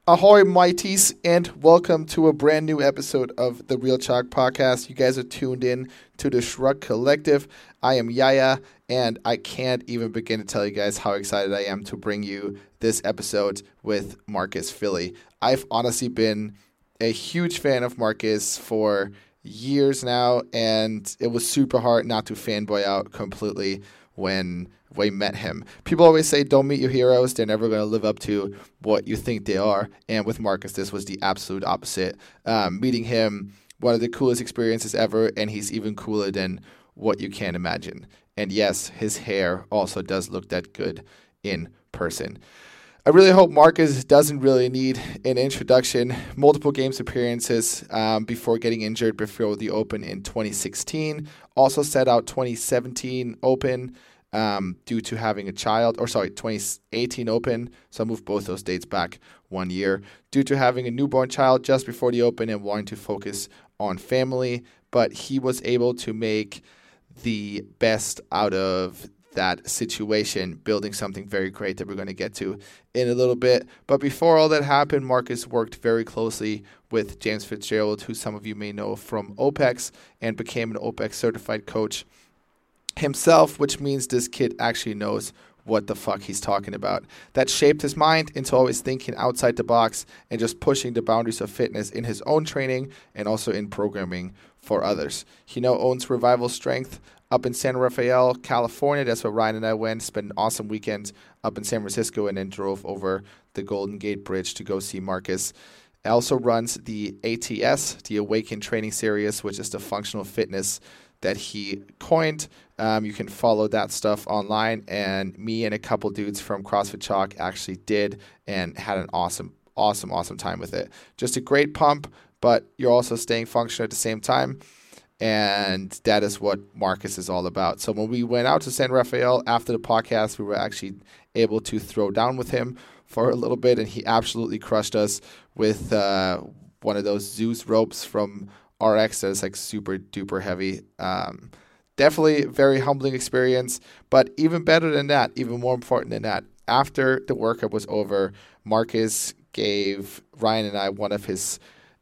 Ahoy, mighties, and welcome to a brand new episode of the Real Chalk Podcast. You guys are tuned in to the Shrug Collective. I am Yaya, and I can't even begin to tell you guys how excited I am to bring you this episode with Marcus Filly. I've honestly been a huge fan of Marcus for years now, and it was super hard not to fanboy out completely when we met him. People always say, don't meet your heroes. They're never going to live up to what you think they are. And with Marcus, this was the absolute opposite. Meeting him, one of the coolest experiences ever, and he's even cooler than what you can imagine. And yes, his hair also does look that good in person. I really hope Marcus doesn't really need an introduction. Multiple games appearances before getting injured before the Open in 2016. Also set out 2017 Open due to having a child. 2018 Open. So I moved both those dates back 1 year. Due to having a newborn child just before the Open and wanting to focus on family. But he was able to make the best out of that situation, building something very great that we're going to get to in a little bit. But before all that happened, Marcus worked very closely with James Fitzgerald, who some of you may know from OPEX, and became an OPEX certified coach himself, which means this kid actually knows what the fuck he's talking about. That shaped his mind into always thinking outside the box and just pushing the boundaries of fitness in his own training and also in programming for others. He now owns Revival Strength up in San Rafael, California. That's where Ryan and I went, spent an awesome weekend up in San Francisco, and then drove over the Golden Gate Bridge to go see Marcus. He also runs the ATS, the Awaken Training Series, which is the functional fitness that he coined. You can follow that stuff online, and me and a couple dudes from CrossFit Chalk actually did and had an awesome time with it. Just a great pump, but you're also staying functional at the same time. And that is what Marcus is all about. So when we went out to San Rafael after the podcast, we were actually able to throw down with him for a little bit, and he absolutely crushed us with one of those Zeus ropes from RX that is like super duper heavy. Definitely a very humbling experience, but even better than that, even more important than that, after the workout was over, Marcus gave Ryan and I one of his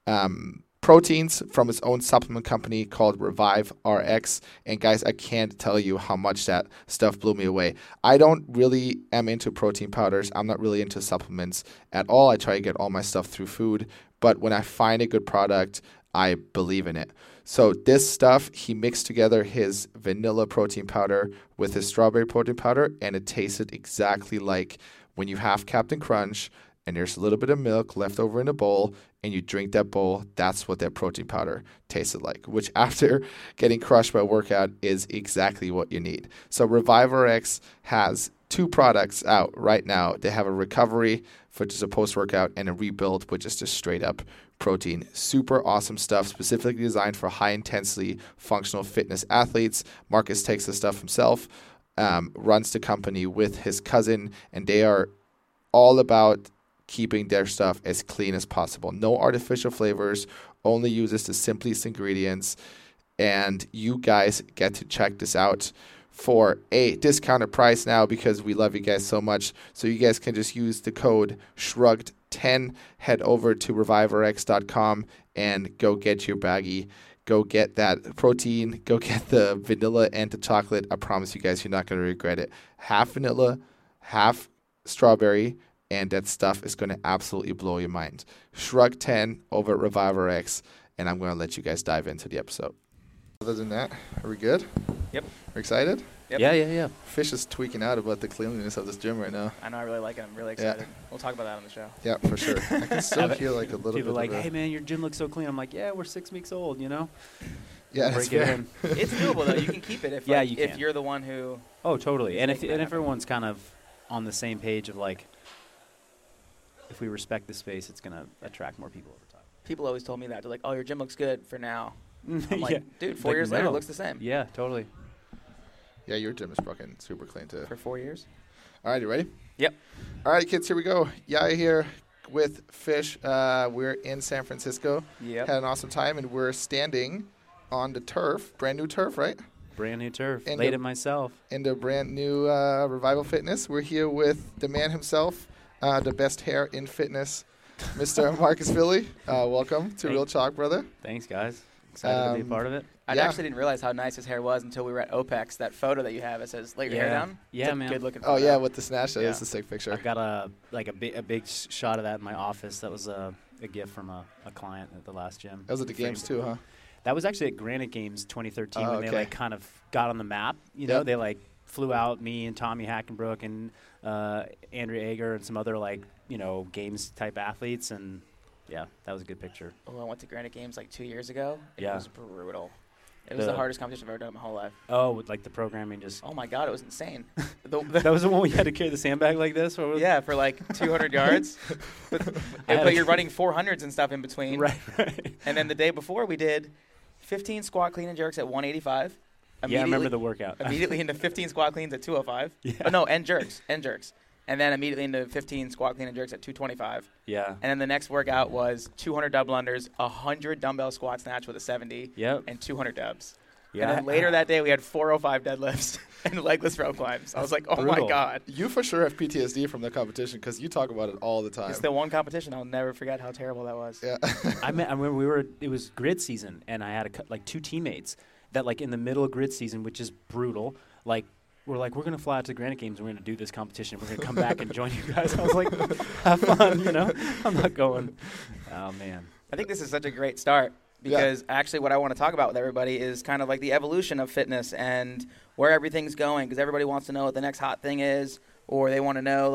proteins from his own supplement company called Revive RX. And guys, I can't tell you how much that stuff blew me away. I don't really am into protein powders. I'm not really into supplements at all. I try to get all my stuff through food. But when I find a good product, I believe in it. So this stuff, he mixed together his vanilla protein powder with his strawberry protein powder, and it tasted exactly like when you have Captain Crunch and there's a little bit of milk left over in a bowl, and you drink that bowl. That's what that protein powder tasted like, which after getting crushed by a workout is exactly what you need. So Revive RX has two products out right now. They have a recovery, which is a post-workout, and a rebuild, which is just straight up protein. Super awesome stuff, specifically designed for high-intensity functional fitness athletes. Marcus takes the stuff himself, runs the company with his cousin, and they are all about keeping their stuff as clean as possible. No artificial flavors, only uses the simplest ingredients. And you guys get to check this out for a discounted price now because we love you guys so much. So you guys can just use the code SHRUGGED10. Head over to reviverx.com and go get your baggie. Go get that protein. Go get the vanilla and the chocolate. I promise you guys, you're not going to regret it. Half vanilla, half strawberry, and that stuff is going to absolutely blow your mind. Shrug 10 over at Reviver X, and I'm going to let you guys dive into the episode. Other than that, are we good? Yep. Are excited? Yep. Yeah. Fish is tweaking out about the cleanliness of this gym right now. I know, I really like it. I'm really excited. Yeah. We'll talk about that on the show. Yeah, for sure. I can still hear like a little People bit like, of hey, man, your gym looks so clean. I'm like, yeah, we're 6 weeks old, you know? Yeah, that's fair. It's doable, though. You can keep it if, yeah, like, if you're the one who... Oh, totally. And if everyone's kind of on the same page of, like, if we respect the space, it's going to attract more people over time. People always told me that. They're like, oh, your gym looks good for now. I'm like, yeah. dude, 4 years later, it looks the same. Yeah, totally. Yeah, your gym is fucking super clean, too. For 4 years. All right, you ready? Yep. All right, kids, here we go. Yaya here with Fish. We're in San Francisco. Yep. Had an awesome time, and we're standing on the turf, brand new turf, right? Brand new turf. And Laid it myself. In the brand new Revival Fitness. We're here with the man himself, the best hair in fitness, Mr. Marcus Philly. Welcome to Real Chalk, brother. Thanks, guys. Excited to be a part of it. I actually didn't realize how nice his hair was until we were at OPEX. That photo that you have, it says, "Let your hair down." Yeah, man. Good looking. Oh yeah, with the snatch. That is a sick picture. I've got a big shot of that in my office. That was a gift from a client at the last gym. That was at the games too, huh? That was actually at Granite Games 2013 when they like kind of got on the map. You know, they like flew out, me and Tommy Hackenbrook and Andrea Ager and some other games type athletes, and yeah, that was a good picture. Oh, I went to Granite Games like 2 years ago. It was brutal. It was the hardest competition I've ever done in my whole life. Oh, with like the programming just. Oh my God, it was insane. That was the one we had to carry the sandbag like this? Or yeah, for like 200 yards. But you're running 400s and stuff in between. Right. And then the day before we did 15 squat clean and jerks at 185. Yeah, I remember the workout. Immediately into 15 squat cleans at 205. Yeah. Oh, no, and jerks. And then immediately into 15 squat clean and jerks at 225. Yeah. And then the next workout was 200 double unders, 100 dumbbell squat snatch with a 70, and 200 dubs. Yeah. And then later that day, we had 405 deadlifts and legless rope climbs. I was like, oh, my God. You for sure have PTSD from the competition because you talk about it all the time. It's the one competition. I'll never forget how terrible that was. Yeah. I remember it was grid season, and I had two teammates that like in the middle of grid season, which is brutal, we're going to fly out to the Granite Games and we're going to do this competition. We're going to come back and join you guys. I was like, have fun, I'm not going. Oh, man. I think this is such a great start because actually what I want to talk about with everybody is kind of like the evolution of fitness and where everything's going, because everybody wants to know what the next hot thing is, or they want to know,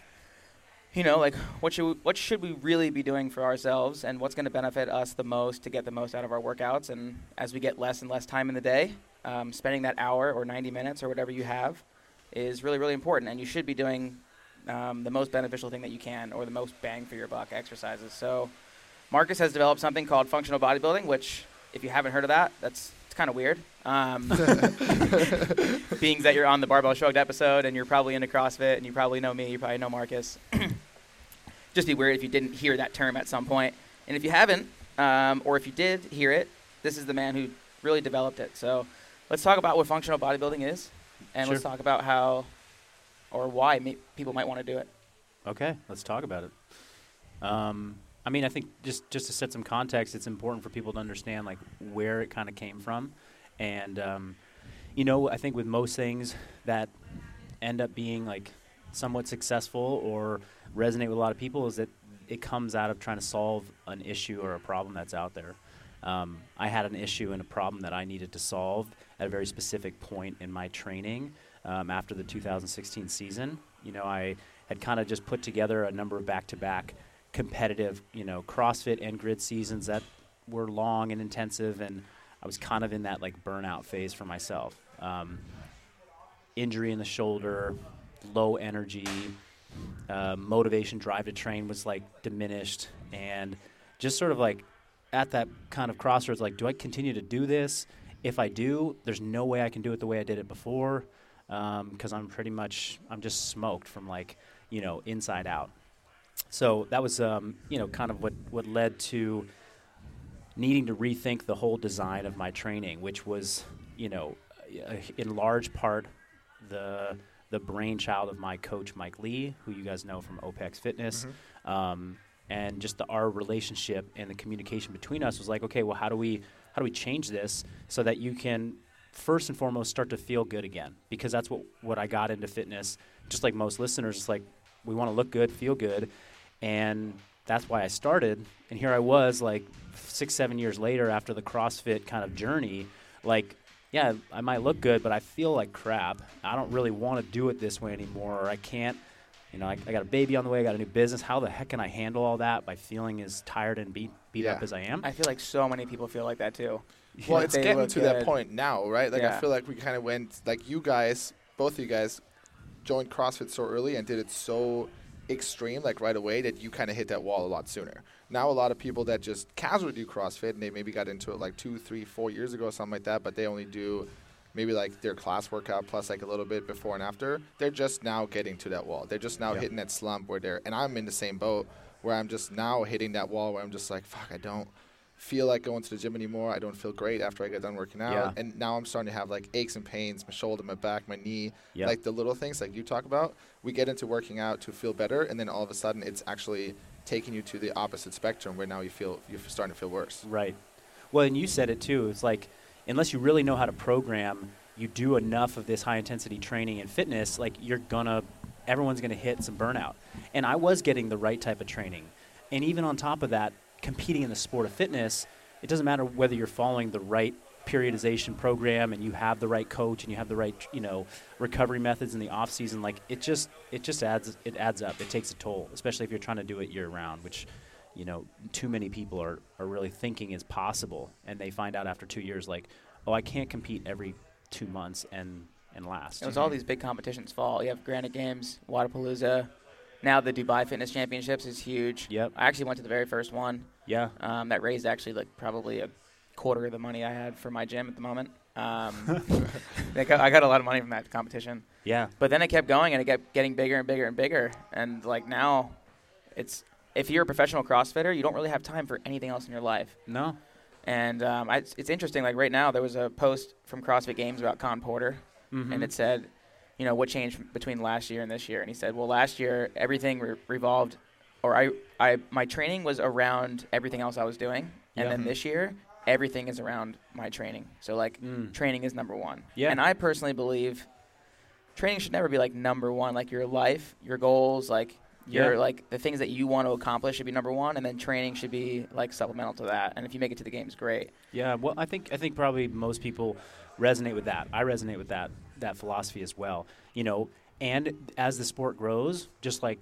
what should we really be doing for ourselves and what's going to benefit us the most to get the most out of our workouts. And as we get less and less time in the day, spending that hour or 90 minutes or whatever you have is really, really important. And you should be doing the most beneficial thing that you can, or the most bang for your buck exercises. So Marcus has developed something called functional bodybuilding, which if you haven't heard of that, it's kind of weird. Being that you're on the Barbell Shrugged episode and you're probably into CrossFit and you probably know me, you probably know Marcus. Just be weird if you didn't hear that term at some point. And if you haven't, or if you did hear it, this is the man who really developed it. So let's talk about what functional bodybuilding is, and let's talk about how or why people might want to do it. Okay, let's talk about it. I think just to set some context, it's important for people to understand like where it kind of came from. And, I think with most things that end up being like somewhat successful or resonate with a lot of people is that it comes out of trying to solve an issue or a problem that's out there. I had an issue and a problem that I needed to solve at a very specific point in my training after the 2016 season. I had kind of just put together a number of back-to-back competitive, CrossFit and grid seasons that were long and intensive, and I was kind of in that like burnout phase for myself. Injury in the shoulder, low energy, motivation, drive to train was like diminished, and just sort of like at that kind of crossroads, like, do I continue to do this? If I do, there's no way I can do it the way I did it before, because I'm just smoked from inside out. So that was kind of what led to needing to rethink the whole design of my training, which was in large part the brainchild of my coach Mike Lee, who you guys know from OPEX Fitness. Mm-hmm. And just our relationship and the communication between us was like, okay, well, how do we change this so that you can first and foremost start to feel good again? Because that's what I got into fitness. Just like most listeners, it's like we want to look good, feel good, and that's why I started. And here I was, like 6-7 years later, after the CrossFit kind of journey, like, yeah, I might look good, but I feel like crap. I don't really want to do it this way anymore, or I can't. I got a baby on the way, I got a new business. How the heck can I handle all that by feeling as tired and beat up as I am? I feel like so many people feel like that too. Well, it's getting to that point now, right? Like, I feel like we kind of went, like, you guys, both of you guys, joined CrossFit so early and did it so extreme, like right away, that you kind of hit that wall a lot sooner. Now a lot of people that just casually do CrossFit, and they maybe got into it like 2, 3, 4 years ago or something like that, but they only do maybe like their class workout plus like a little bit before and after. They're just now getting to that wall. They're just now hitting that slump where and I'm in the same boat where I'm just now hitting that wall where I'm just like, fuck, I don't feel like going to the gym anymore. I don't feel great after I get done working out. Yeah. And now I'm starting to have like aches and pains, my shoulder, my back, my knee, like the little things like you talk about. We get into working out to feel better, and then all of a sudden it's actually taking you to the opposite spectrum where now you're starting to feel worse. Right. Well, and you said it too. It's like, unless you really know how to program, you do enough of this high-intensity training and fitness, like everyone's going to hit some burnout. And I was getting the right type of training. And even on top of that, competing in the sport of fitness, it doesn't matter whether you're following the right periodization program and you have the right coach and you have the right, recovery methods in the off season. Like it just adds up. It takes a toll, especially if you're trying to do it year round, which, too many people are really thinking is possible. And they find out after 2 years, like, oh, I can't compete every 2 months and last. It was all these big competitions fall. You have Granite Games, Wadapalooza. Now the Dubai Fitness Championships is huge. Yep. I actually went to the very first one. Yeah. That raised actually like probably a quarter of the money I had for my gym at the moment. I got a lot of money from that competition. Yeah. But then it kept going, and it kept getting bigger and bigger and bigger. And like now, if you're a professional CrossFitter, you don't really have time for anything else in your life. No. And it's interesting. Like right now, there was a post from CrossFit Games about Con Porter, and it said, what changed between last year and this year? And he said, well, last year everything revolved, or my training was around everything else I was doing, and then this year everything is around my training. So like training is number one. Yeah. And I personally believe training should never be like number one. Like your life, your goals, like like the things that you want to accomplish should be number one, and then training should be like supplemental to that. And if you make it to the games, great. Yeah. Well, I think probably most people resonate with that. I resonate with that philosophy as well. And as the sport grows, just like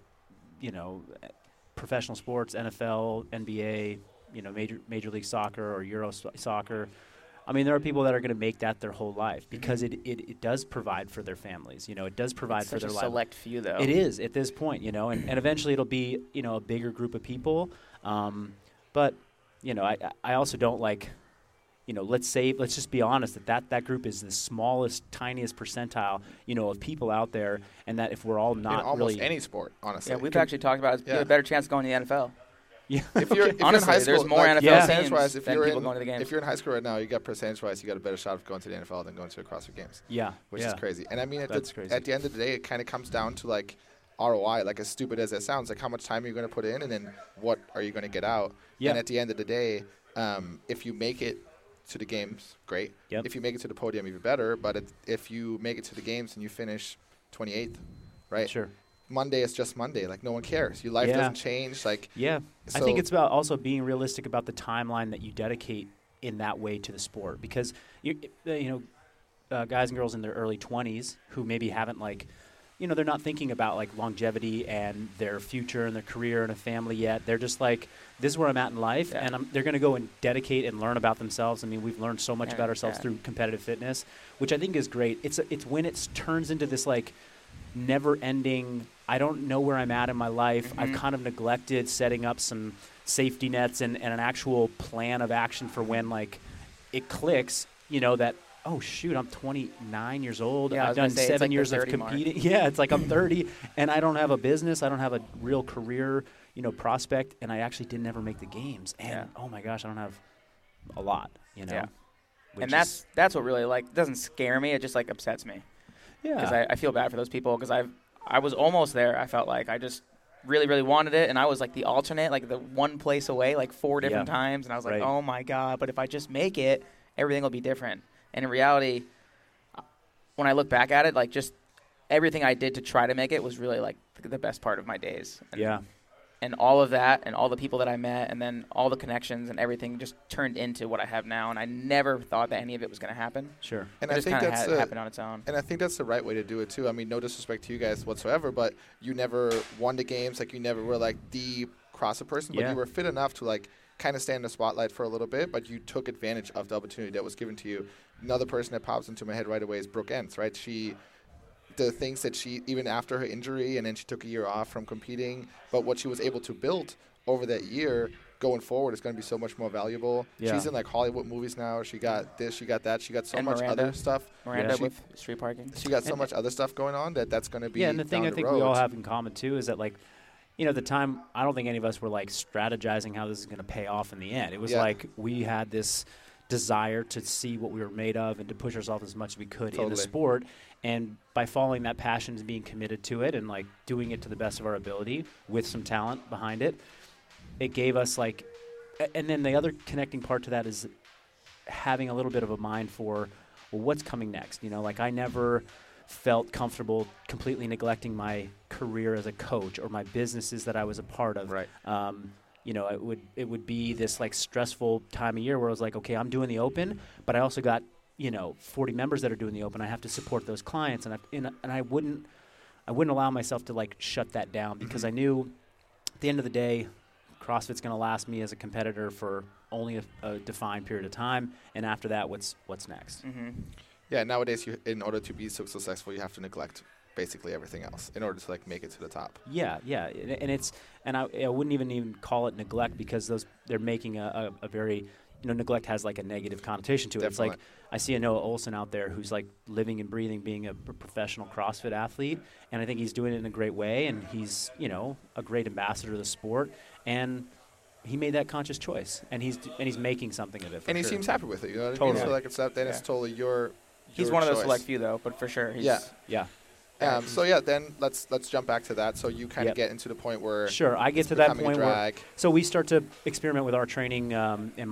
professional sports, NFL, NBA, Major League Soccer or Euro soccer. I mean, there are people that are going to make that their whole life because it does provide for their families. It does provide for their life. Such a select few, though. It is at this point, and eventually it'll be, a bigger group of people. But, I also don't like, let's just be honest that group is the smallest, tiniest percentile, of people out there, and that if we're all not in almost really any sport, honestly. Yeah, we've actually talked about it. You have a better chance of going to the NFL. Yeah. If you're in Honestly, high school, there's more like, NFL percentage-wise, teams than people going to the games. If you're in high school right now, you got percentage-wise, you got a better shot of going to the NFL than going to a CrossFit Games. Yeah. Which is crazy. And I mean, at the end of the day, it kind of comes down to like ROI, like as stupid as that sounds, like how much time are you going to put in and then what are you going to get out? Yeah. And at the end of the day, if you make it to the games, great. Yep. If you make it to the podium, even better. But if you make it to the games and you finish 28th, right? Sure. Monday is just Monday. Like, no one cares. Your life doesn't change. Like, yeah. So I think it's about also being realistic about the timeline that you dedicate in that way to the sport. Because, guys and girls in their early 20s who maybe haven't, like, they're not thinking about, like, longevity and their future and their career and a family yet. They're just like, this is where I'm at in life, and they're going to go and dedicate and learn about themselves. I mean, we've learned so much about ourselves through competitive fitness, which I think is great. It's when it turns into this, like, never-ending, I don't know where I'm at in my life. I've kind of neglected setting up some safety nets and an actual plan of action for when, like, it clicks, that, oh, shoot, I'm 29 years old. Yeah, I've done 7 years of competing. Mark. Yeah, it's like I'm 30, and I don't have a business. I don't have a real career, prospect, and I actually didn't ever make the games. And, oh, my gosh, I don't have a lot, Yeah. And that's what really, like, doesn't scare me. It just, like, upsets me. Yeah. Because I feel bad for those people because I was almost there. I felt like I just really, really wanted it, and I was like the alternate, like the one place away, like 4 different times, and I was like, oh my God, but if I just make it, everything will be different. And in reality, when I look back at it, like just everything I did to try to make it was really like the best part of my days. And all of that and all the people that I met and then all the connections and everything just turned into what I have now. And I never thought that any of it was going to happen. Sure. And it I think that's happened on its own. And I think that's the right way to do it too. I mean, no disrespect to you guys whatsoever, but you never won the games. Like you never were like the CrossFit person, but you were fit enough to like kind of stay in the spotlight for a little bit, but you took advantage of the opportunity that was given to you. Another person that pops into my head right away is Brooke Entz, right? The things that she, even after her injury, and then she took a year off from competing, but what she was able to build over that year going forward is going to be so much more valuable. Yeah. She's in like Hollywood movies now. She got this, she got that. She got so much other stuff. Miranda with street parking. She got so much other stuff going on that's going to be and the thing I think we all have in common too is that like, at the time, I don't think any of us were like strategizing how this is going to pay off in the end. It was like we had this desire to see what we were made of and to push ourselves as much as we could in the sport. And by following that passion and being committed to it and like doing it to the best of our ability with some talent behind it, it gave us and then the other connecting part to that is having a little bit of a mind for, well, what's coming next? I never felt comfortable completely neglecting my career as a coach or my businesses that I was a part of. Right. It would be this stressful time of year where I was like, okay, I'm doing the Open, but I also got 40 members that are doing the Open. I have to support those clients, and I wouldn't allow myself to shut that down because I knew at the end of the day, CrossFit's going to last me as a competitor for only a defined period of time, and after that, what's next? Mm-hmm. Yeah, nowadays, in order to be so successful, you have to neglect basically everything else in order to make it to the top. Yeah, and I wouldn't even call it neglect because they're making a very neglect has a negative connotation to it. Definitely. It's I see a Noah Olson out there who's living and breathing being a professional CrossFit athlete, and I think he's doing it in a great way, and he's a great ambassador of the sport, and he made that conscious choice, and he's making something of it. And he sure. seems happy with it. You know what I Totally. mean? So it's up, then it's totally your. He's one of those choice. select few though, but for sure. Yeah. Then let's jump back to that. So you kind of get into the point where sure, I get to that point where so we start to experiment with our training and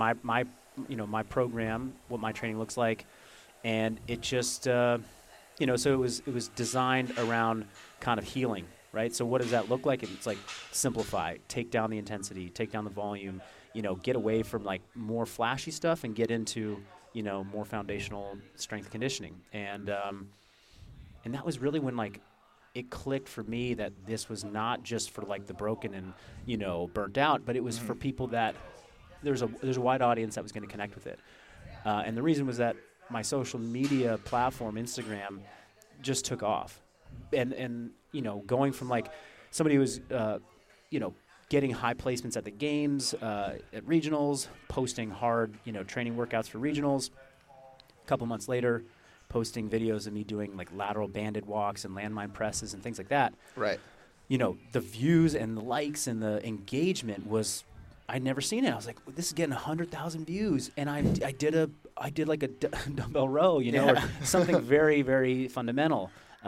my program, what my training looks like, and it just so it was designed around kind of healing, right? So what does that look like? It's simplify, take down the intensity, take down the volume, get away from more flashy stuff and get into more foundational strength conditioning, and that was really when it clicked for me that this was not just for the broken and burnt out, but it was for people that there's a wide audience that was going to connect with it, and the reason was that my social media platform, Instagram, just took off, and going from somebody who was getting high placements at the games, at regionals, posting hard training workouts for regionals. A couple months later, posting videos of me doing lateral banded walks and landmine presses and things like that. Right. The views and the likes and the engagement was, I'd never seen it. I was like, this is getting 100,000 views, and I did a dumbbell row, or something very, very fundamental.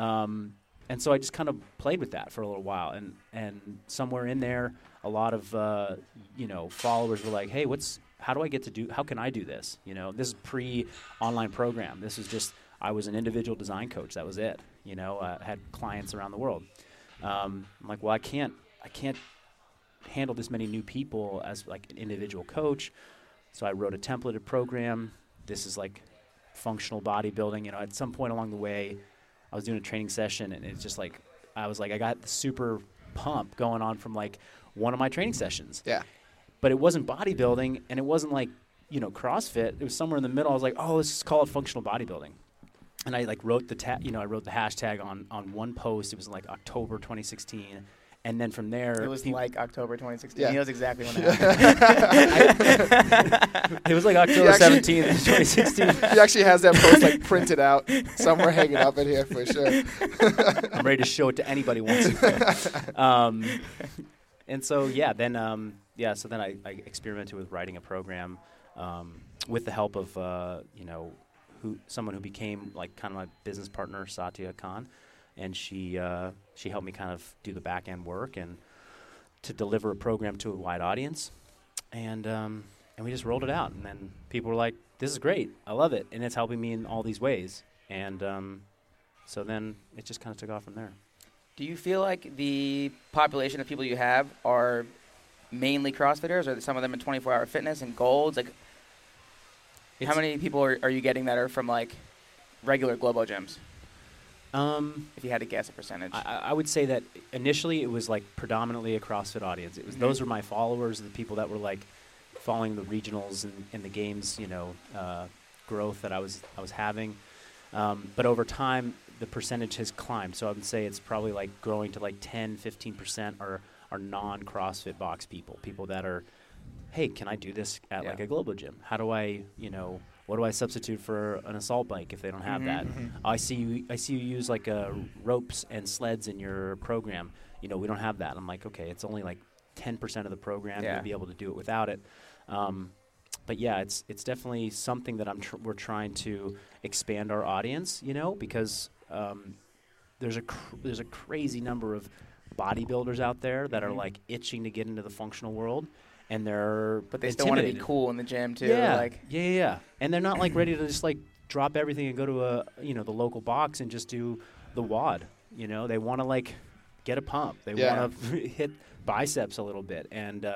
And so I just kind of played with that for a little while, and somewhere in there, a lot of followers were like, hey, how can I do this? This is pre-online program. This is just, I was an individual design coach. That was it. Had clients around the world. I'm like, well, I can't handle this many new people as an individual coach. So I wrote a templated program. This is functional bodybuilding. At some point along the way, I was doing a training session, and it's just I was I got the super pump going on from one of my training sessions. Yeah. But it wasn't bodybuilding, and it wasn't CrossFit. It was somewhere in the middle. I was like, oh, let's just call it functional bodybuilding. And I wrote the I wrote the hashtag on one post. It was October 2016. And then from there, it was October 2016. Yeah. He knows exactly when that happened. It was October 17th, 2016. He actually has that post printed out somewhere, hanging up in here for sure. I'm ready to show it to anybody who wants it. And so then I experimented with writing a program with the help of someone who became kind of my business partner, Satya Khan. And she helped me kind of do the back end work and to deliver a program to a wide audience, and we just rolled it out. And then people were like, "This is great, I love it," and it's helping me in all these ways. And so then it just kind of took off from there. Do you feel like the population of people you have are mainly CrossFitters, or some of them in 24-hour fitness and golds? How many people are you getting that are from regular Globo gyms? If you had to guess a percentage. I would say that initially it was predominantly a CrossFit audience. It was those were my followers, the people that were following the regionals and the games, growth that I was having. But over time, the percentage has climbed. So I would say it's probably growing to 10, 15% are non-CrossFit box people that are, hey, can I do this at a Globo gym? How do I, what do I substitute for an assault bike if they don't have that? I see you use ropes and sleds in your program. We don't have that. I'm like, okay, it's only 10% of the program. You'll be able to do it without it. But yeah, it's definitely something that we're trying to expand our audience. Because there's a crazy number of bodybuilders out there that are Mhm. like itching to get into the functional world, and they're But they still want to be intimidated. cool in the gym too. Yeah, Like, yeah, and they're not like ready to just like drop everything and go to the local box and just do the WOD. They want to like get a pump. They Yeah. want to hit biceps a little bit, and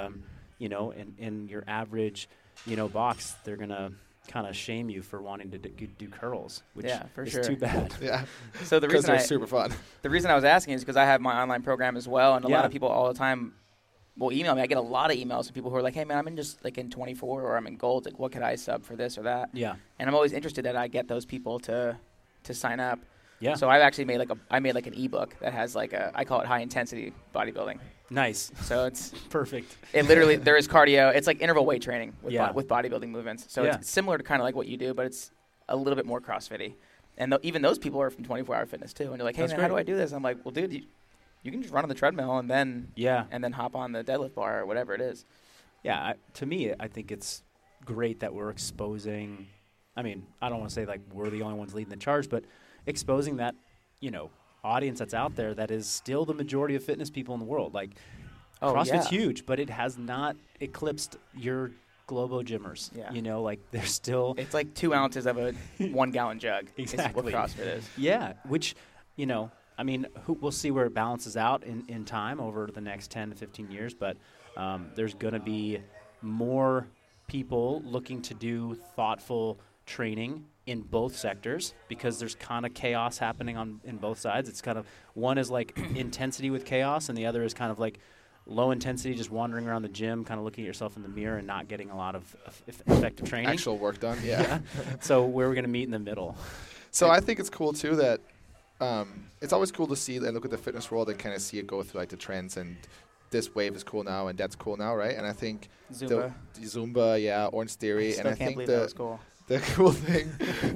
in your average, box, they're gonna kind of shame you for wanting to do curls, which Yeah, for is sure. too bad. Yeah, so because they're super fun. the reason I was asking is because I have my online program as well, and a lot Yeah. of people all the time will email me. I get a lot of emails from people who are like, "Hey man, I'm in just like in 24 or I'm in gold. Like, what could I sub for this or that?" Yeah, And I'm always interested that I get those people to sign up. yeah, So I've actually made I made an ebook that has I call it high intensity bodybuilding. nice, So it's perfect. it literally there is cardio. It's like interval weight training with Yeah. with bodybuilding movements. So Yeah. it's similar to kind of like what you do, but it's a little bit more CrossFit-y. And even those people are from 24-hour fitness too. And they're like, "Hey That's man, how do great. I do this?" I'm like, "Well, dude, you can just run on the treadmill and then Yeah, hop on the deadlift bar or whatever it is." yeah. To me, I think it's great that we're exposing. I mean, I don't want to say like we're the only ones leading the charge, but exposing that audience that's out there that is still the majority of fitness people in the world. Like Oh, CrossFit's yeah. huge, but it has not eclipsed your Globo gymmers. Yeah. Like they're still It's like 2 ounces of a 1 gallon jug. Exactly. Is what CrossFit is. yeah, which I mean, we'll see where it balances out in time over the next 10 to 15 years, but there's going to be more people looking to do thoughtful training in both sectors because there's kind of chaos happening in both sides. It's kind of one is like intensity with chaos, and the other is kind of like low intensity, just wandering around the gym, kind of looking at yourself in the mirror and not getting a lot of effective training. Actual work done. Yeah. So where are we going to meet in the middle? So I think it's cool too that it's always cool to see and look at the fitness world and kind of see it go through like the trends and this wave is cool now and that's cool now, right? And I think Zumba. the Zumba, yeah, Orange Theory, Still and I can't think believe that was cool. the cool thing.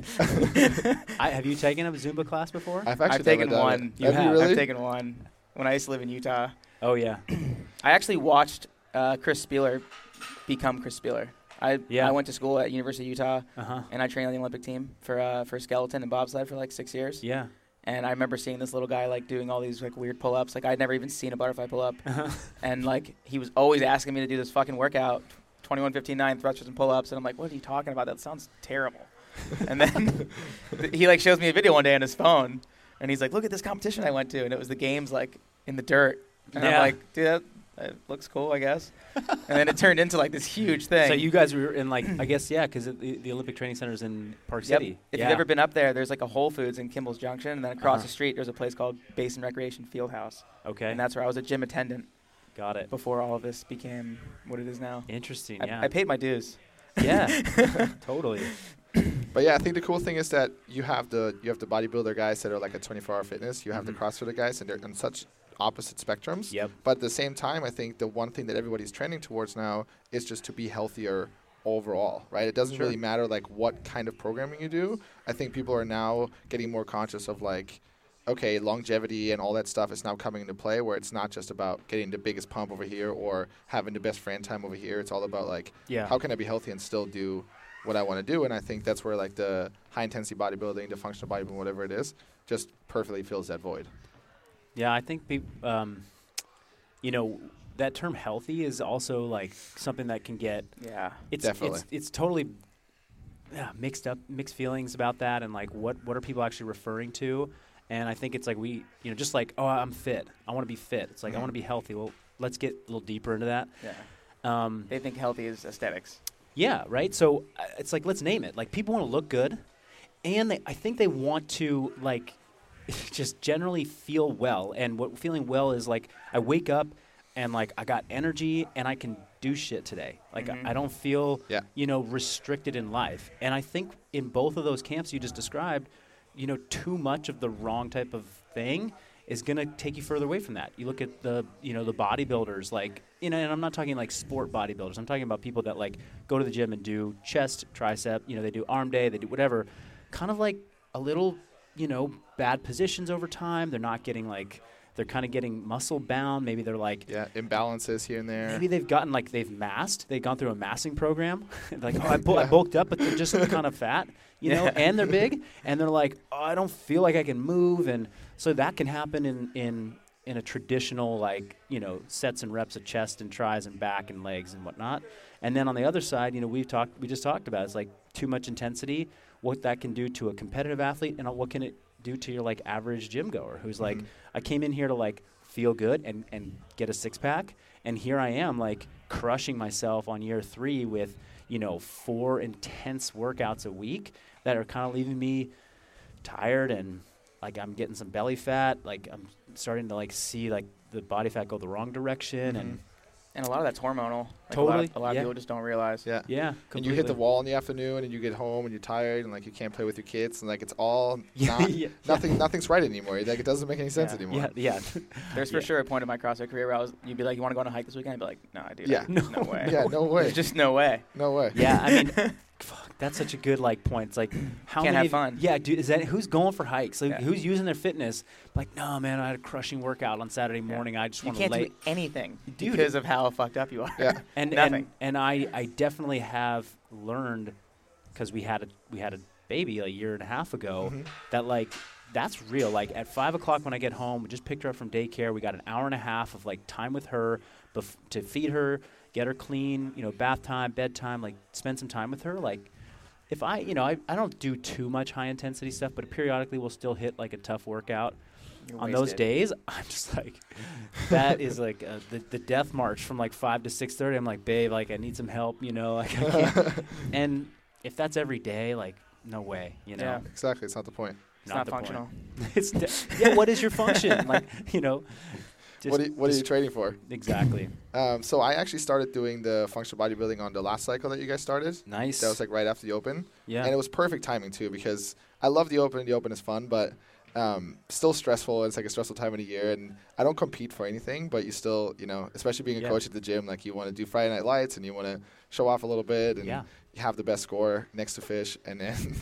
Have you taken a Zumba class before? I've actually I've taken never done one. it. You Have have? you really? I've taken one when I used to live in Utah. Oh, yeah. I actually watched Chris Spieler become Chris Spieler. I went to school at University of Utah, Uh-huh. and I trained on the Olympic team for skeleton and bobsled for like 6 years. Yeah. And I remember seeing this little guy like doing all these like weird pull-ups. Like I'd never even seen a butterfly pull-up, and like he was always asking me to do this fucking workout, 21-15-9 thrusters and pull-ups, and I'm like, "What are you talking about? That sounds terrible." And then he like shows me a video one day on his phone, and he's like, "Look at this competition I went to," and it was the games like in the dirt. And Yeah. I'm like, "Dude, that looks cool, I guess." And then it turned into like this huge thing. So you guys were in like, I guess, yeah, because the Olympic Training Center is in Park Yep. City. If yeah. you've ever been up there, there's like a Whole Foods in Kimball's Junction, and then across Uh-huh. the street there's a place called Basin Recreation Fieldhouse, Okay. and that's where I was a gym attendant Got it. before all of this became what it is now. Interesting. I, Yeah. I paid my dues. Yeah. Totally. But yeah, I think the cool thing is that you have the bodybuilder guys that are like a 24-hour fitness. You have the Mhm. CrossFitter guys, and they're on such opposite spectrums. Yep. But at the same time, I think the one thing that everybody's trending towards now is just to be healthier overall, right? It doesn't Sure. really matter like what kind of programming you do. I think people are now getting more conscious of like, okay, longevity and all that stuff is now coming into play where it's not just about getting the biggest pump over here or having the best friend time over here. It's all about like, Yeah. how can I be healthy and still do what I want to do? And I think that's where like the high intensity bodybuilding, the functional bodybuilding, whatever it is, just perfectly fills that void. Yeah, I think that term healthy is also like something that can get Yeah. Definitely. it's totally mixed feelings about that, and like what are people actually referring to? And I think it's like just like, oh, I'm fit, I want to be fit. It's like I want to be healthy. Well, let's get a little deeper into that. Yeah. They think healthy is aesthetics. Yeah, right. So it's like, let's name it. Like people want to look good, and I think they want to like just generally feel well. And what feeling well is like, I wake up and like I got energy and I can do shit today. Like Mhm. I don't feel Yeah. restricted in life. And I think in both of those camps you just described, too much of the wrong type of thing is going to take you further away from that. You look at the bodybuilders, like, and I'm not talking like sport bodybuilders. I'm talking about people that like go to the gym and do chest, tricep, they do arm day, they do whatever, kind of like a little, bad positions over time. They're not getting like, they're kind of getting muscle bound. Maybe they're like, Yeah, imbalances here and there. maybe they've gotten like, they've massed, they've gone through a massing program. Like, oh, I bulked up, but they're just kind of fat, and they're big, and they're like, oh, I don't feel like I can move. And so that can happen in in a traditional, like, sets and reps of chest and tries and back and legs and whatnot. And then on the other side, we just talked about, it's like too much intensity, what that can do to a competitive athlete, and what can it do to your like average gym goer who's like, I came in here to like feel good and get a six pack, and here I am like crushing myself on year 3 with 4 intense workouts a week that are kind of leaving me tired, and like I'm getting some belly fat, like I'm starting to like see like the body fat go the wrong direction, and a lot of that's hormonal. Like Totally. A lot of people just don't realize. Yeah. Yeah. And you hit the wall in the afternoon, and you get home, and you're tired, and like you can't play with your kids, and like it's all nothing's right anymore. Like it doesn't make any sense anymore. Yeah. There's for sure a point in my CrossFit career where you'd be like, you want to go on a hike this weekend? I'd be like, no, dude. Yeah. No way. Yeah, no way. There's just no way. No way. Yeah, I mean, fuck, that's such a good like point. It's like how Can't many have fun. Yeah, dude, is that who's going for hikes? Like, Yeah. who's using their fitness? Like, no, man, I had a crushing workout on Saturday morning. I just You want to can't lay. do anything Dude. because of how fucked up you are. Yeah. And Nothing. and I definitely have learned, because we had a baby a year and a half ago, that like that's real. Like at 5 o'clock when I get home, we just picked her up from daycare. We got an hour and a half of like time with her to feed her, get her clean, bath time, bedtime, like spend some time with her. Like if I don't do too much high intensity stuff, but periodically we'll still hit like a tough workout. You're On wasted. those days, I'm just like, that is like the death march from like 5 to 6:30. I'm like, babe, like I need some help, like I can't. And if that's every day, like no way, Yeah. Exactly. It's not the point. It's not the functional. point. It's what is your function? Like, What are you training for? Exactly. So I actually started doing the functional bodybuilding on the last cycle that you guys started. Nice. That was like right after the Open. Yeah. And it was perfect timing too, because I love the Open. The Open is fun, but still stressful. It's like a stressful time of the year, and I don't compete for anything, but you still, especially being a coach at the gym, like you want to do Friday Night Lights and you want to show off a little bit and you have the best score next to Fish, and then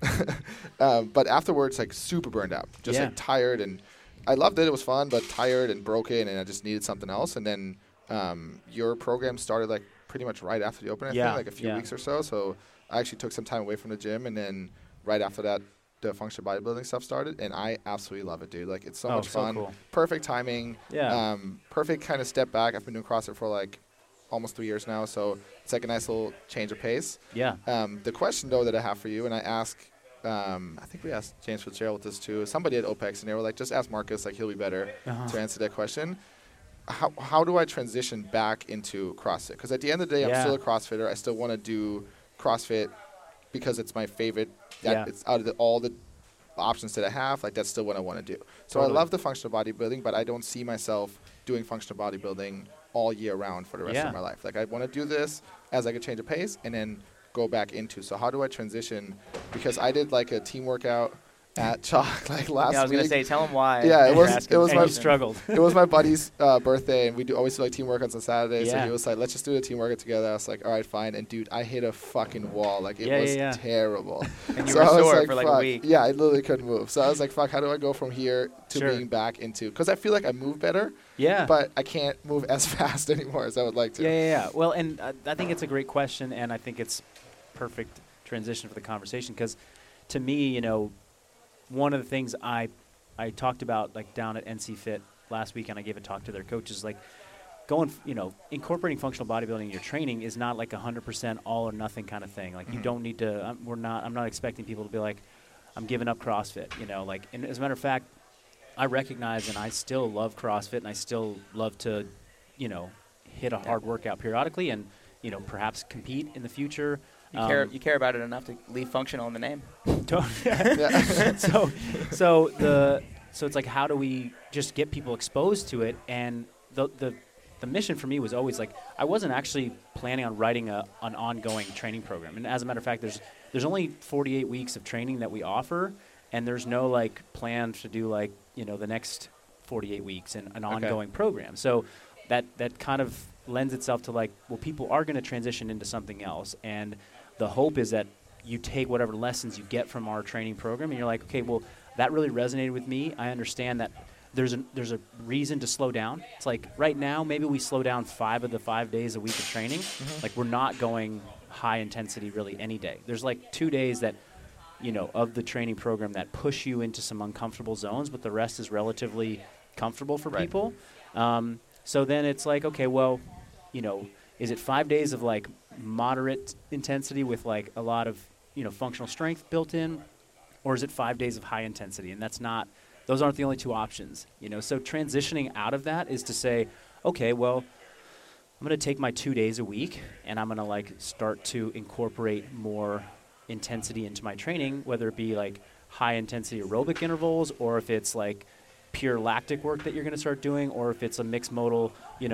but afterwards, like super burned out, just like tired, and I loved it. It was fun, but tired and broken, and I just needed something else. And then your program started like pretty much right after the Open, I think, like a few weeks or so. So I actually took some time away from the gym, and then right after that, the functional bodybuilding stuff started, and I absolutely love it, dude. Like it's so much fun. Cool. Perfect timing. Yeah. Perfect kind of step back. I've been doing CrossFit for like almost 3 years now, so it's like a nice little change of pace. Yeah. The question though that I have for you, and I ask, I think we asked James Fitzgerald this too. Somebody at OPEX, and they were like, just ask Marcus, like he'll be better to answer that question. How do I transition back into CrossFit? Because at the end of the day, I'm still a CrossFitter. I still want to do CrossFit because it's my favorite. It's out of all the options that I have, like that's still what I want to do. So I love the functional bodybuilding, but I don't see myself doing functional bodybuilding all year round for the rest of my life. Like I want to do this as like a change of pace and then go back into. So how do I transition? Because I did like a team workout at Chalk like last week. I was going to say, tell him why. Yeah, it was my struggled. It was my buddy's birthday, and we always do like team workouts on Saturday. So Yeah. he was like, let's just do a team workout together. I was like, all right, fine. And dude, I hit a fucking wall. Like it was terrible. And you So were I was sore like, for like fuck. a week. Yeah, I literally couldn't move. So I was like, fuck, how do I go from here to being back into? Because I feel like I move better, but I can't move as fast anymore as I would like to. Yeah. Well, and I think it's a great question, and I think it's perfect transition for the conversation, because to me, one of the things I talked about like down at NC Fit last week, and I gave a talk to their coaches, like incorporating functional bodybuilding in your training is not like 100% all or nothing kind of thing. Like you don't need to, I'm not expecting people to be like, I'm giving up CrossFit, and as a matter of fact, I recognize and I still love CrossFit, and I still love to, hit a hard workout periodically and, perhaps compete in the future. You care about it enough to leave functional in the name. So it's like, how do we just get people exposed to it? And the mission for me was always like, I wasn't actually planning on writing an ongoing training program. And as a matter of fact, there's only 48 weeks of training that we offer, and there's no like plan to do like the next 48 weeks in an ongoing program. So that kind of lends itself to like, well, people are going to transition into something else, and the hope is that you take whatever lessons you get from our training program and you're like, okay, well, that really resonated with me. I understand that there's a reason to slow down. It's like right now, maybe we slow down 5 of the 5 days a week of training. Like we're not going high intensity really any day. There's like 2 days that, of the training program that push you into some uncomfortable zones, but the rest is relatively comfortable for Right. people. So then it's like, okay, well, is it 5 days of like moderate intensity with like a lot of, functional strength built in, or is it 5 days of high intensity? And those aren't the only two options, So transitioning out of that is to say, okay, well, I'm going to take my 2 days a week and I'm going to like start to incorporate more intensity into my training, whether it be like high intensity aerobic intervals, or if it's like pure lactic work that you're going to start doing, or if it's a mixed modal,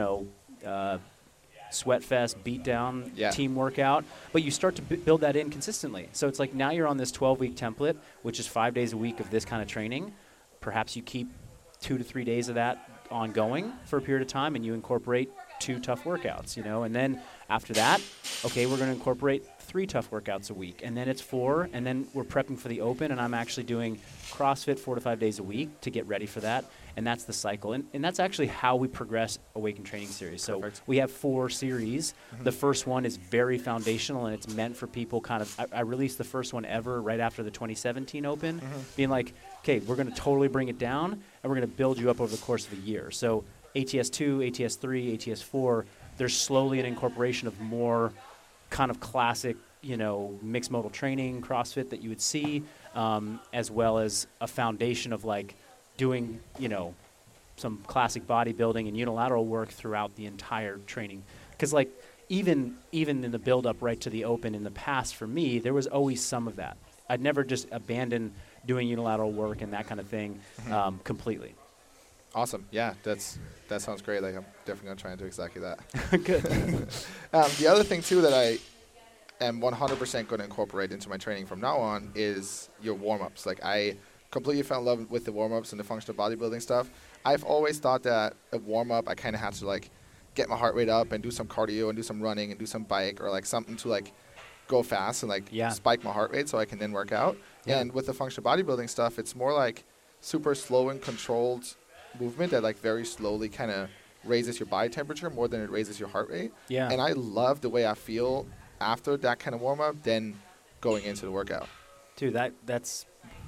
sweat fest, beat down team workout. But you start to build that in consistently. So it's like now you're on this 12-week template, which is 5 days a week of this kind of training. Perhaps you keep 2 to 3 days of that ongoing for a period of time, and you incorporate 2 tough workouts, and then after that, okay, we're going to incorporate 3 tough workouts a week, and then it's 4, and then we're prepping for the Open, and I'm actually doing CrossFit 4 to 5 days a week to get ready for that, and that's the cycle, and that's actually how we progress Awaken Training Series. So Perfect. we have 4 series. The first one is very foundational, and it's meant for people I released the first one ever right after the 2017 Open, being like, okay, we're going to totally bring it down, and we're going to build you up over the course of a year. So ATS 2, ATS 3, ATS 4, there's slowly an incorporation of more kind of classic, mixed modal training, CrossFit that you would see, as well as a foundation of like doing, some classic bodybuilding and unilateral work throughout the entire training. Because like even in the build up right to the Open in the past, for me, there was always some of that. I'd never just abandon doing unilateral work and that kind of thing completely. Awesome. Yeah, that sounds great. Like I'm definitely going to try and do exactly that. Good. The other thing too that I am 100% going to incorporate into my training from now on is your warm-ups. Like I completely fell in love with the warm-ups and the functional bodybuilding stuff. I've always thought that a warm-up I kind of had to like get my heart rate up and do some cardio and do some running and do some bike or like something to like go fast and like spike my heart rate so I can then work out. Yeah. And with the functional bodybuilding stuff, it's more like super slow and controlled movement that like very slowly kind of raises your body temperature more than it raises your heart rate. Yeah. And I love the way I feel after that kind of warm-up than going into the workout. Dude, that's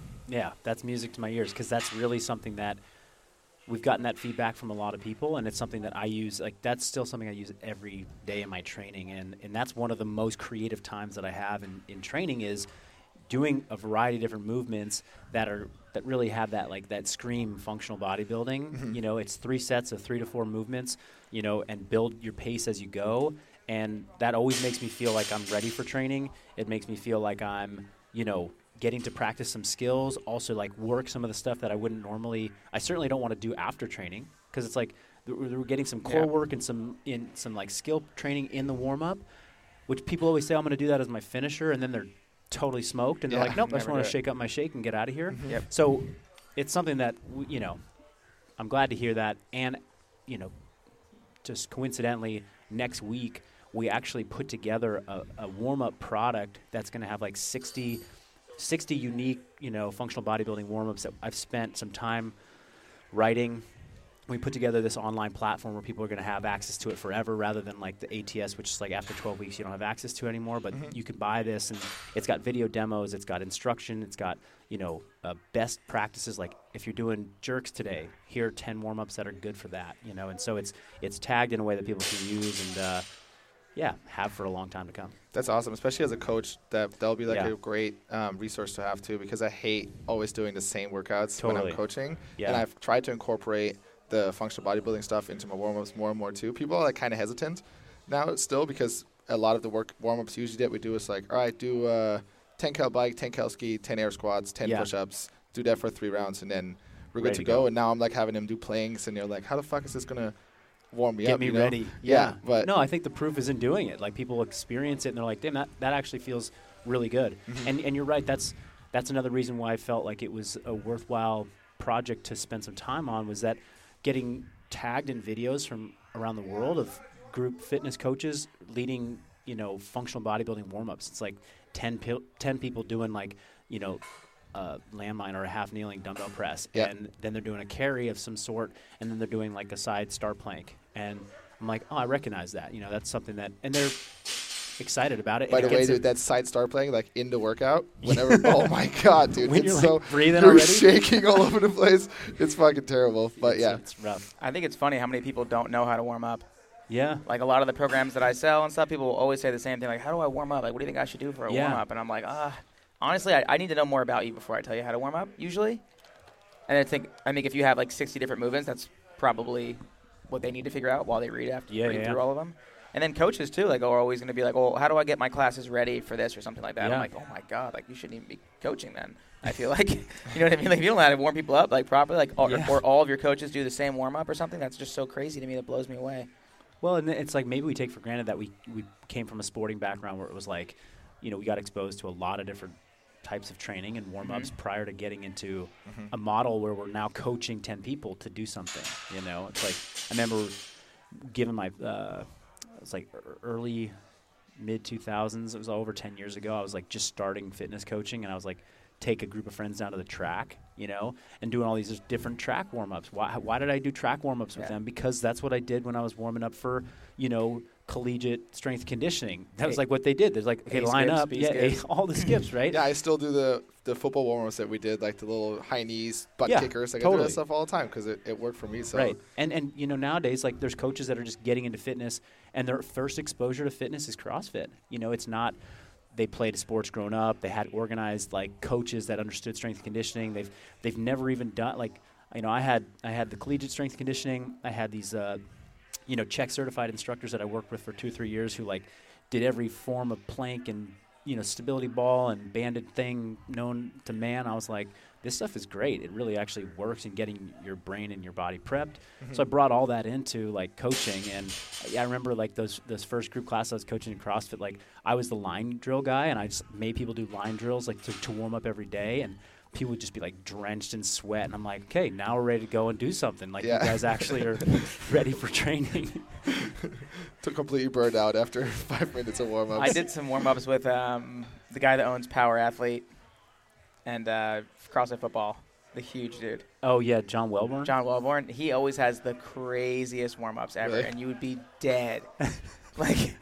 music to my ears, because that's really something that we've gotten that feedback from a lot of people, and it's something that I use. Like that's still something I use every day in my training, and that's one of the most creative times that I have in training is doing a variety of different movements that really have that scream functional bodybuilding. Mm-hmm. It's 3 sets of 3 to 4 movements, and build your pace as you go. And that always makes me feel like I'm ready for training. It makes me feel like I'm, getting to practice some skills, also like work some of the stuff that I wouldn't normally. I certainly don't want to do after training, because it's like we're getting some core work and some like skill training in the warm up, which people always say I'm going to do that as my finisher, and then they're totally smoked and they're like, nope, I just want to shake up my shake and get out of here. Mm-hmm. Yep. So it's something that I'm glad to hear that, and just coincidentally next week we actually put together a warm up product that's going to have like 60 unique, functional bodybuilding warm-ups that I've spent some time writing. We put together this online platform where people are going to have access to it forever, rather than like the ATS, which is like after 12 weeks you don't have access to it anymore. But you can buy this, and it's got video demos, it's got instruction, it's got best practices. Like if you're doing jerks today, here are 10 warm-ups that are good for that. And so it's tagged in a way that people can use and have for a long time to come. That's awesome, especially as a coach. That'll be like a great resource to have too, because I hate always doing the same workouts when I'm coaching. Yeah. And I've tried to incorporate the functional bodybuilding stuff into my warm-ups more and more too. People are like kind of hesitant now still, because a lot of the warm-ups usually that we do is like, all right, do 10 cal bike, 10 cal ski, 10 air squats, 10 push-ups, do that for 3 rounds, and then we're good to go. And now I'm like having them do planks, and you're like, how the fuck is this going to warm me up? Get me ready. Yeah. But no, I think the proof is in doing it. Like people experience it and they're like, damn, that actually feels really good. Mm-hmm. And you're right. That's another reason why I felt like it was a worthwhile project to spend some time on, was that getting tagged in videos from around the world of group fitness coaches leading, functional bodybuilding warm-ups. It's like 10 people doing like, a landmine or a half kneeling dumbbell press, and then they're doing a carry of some sort, and then they're doing like a side star plank, and I'm like, oh, I recognize that. That's something that, and they're excited about it. By and the it way, gets dude, that side start playing like in the workout. Whenever, oh my god, dude, when it's you're so like breathing you're already, shaking all over the place. It's fucking terrible. But yeah, it's rough. I think it's funny how many people don't know how to warm up. Yeah. Like a lot of the programs that I sell and stuff, people will always say the same thing. Like, how do I warm up? Like, what do you think I should do for a Yeah. warm up? And I'm like, honestly, I need to know more about you before I tell you how to warm up. Usually, and I think if you have like 60 different movements, that's probably what they need to figure out while they read through all of them. And then coaches too, like, are always going to be like, well, how do I get my classes ready for this or something like that? Yeah. I'm like, oh my god, like you shouldn't even be coaching then. I feel like, you know what I mean? Like, if you don't know how to warm people up like properly, like, or all of your coaches do the same warm up or something, that's just so crazy to me. That blows me away. Well, and it's like maybe we take for granted that we came from a sporting background where it was like, we got exposed to a lot of different types of training and warm-ups prior to getting into a model where we're now coaching 10 people to do something. It's like I remember given my it's like early mid-2000s. It was over 10 years ago. I was like just starting fitness coaching, and I was like take a group of friends down to the track, and doing all these different track warm-ups. Why did I do track warm-ups with them? Because that's what I did when I was warming up for, collegiate strength conditioning. That was like what they did. There's like, okay, line skips, up. B Yeah, skips. all the skips, right? yeah, I still do the football warm-ups that we did, like the little high knees, butt kickers. Like I do totally. that stuff all the time because it worked for me. So. Right. And nowadays, like, there's coaches that are just getting into fitness, and their first exposure to fitness is CrossFit. It's not they played sports growing up. They had organized like coaches that understood strength and conditioning. They've never even done like I had the collegiate strength conditioning. I had these Czech certified instructors that I worked with for 2-3 years who like did every form of plank and stability ball and banded thing known to man. I was like, this stuff is great. It really actually works in getting your brain and your body prepped. So I brought all that into like coaching, and I remember like those first group classes I was coaching in CrossFit. Like I was the line drill guy, and I just made people do line drills like to warm up every day, and people would just be like drenched in sweat, and I'm like, okay, now we're ready to go and do something. Like you guys actually are ready for training. To completely burned out after 5 minutes of warm-ups. I did some warm-ups with the guy that owns Power Athlete and CrossFit Football, the huge dude. Oh, yeah, John Wellborn? John Wellborn. He always has the craziest warm-ups ever, Really? and you would be dead. Like,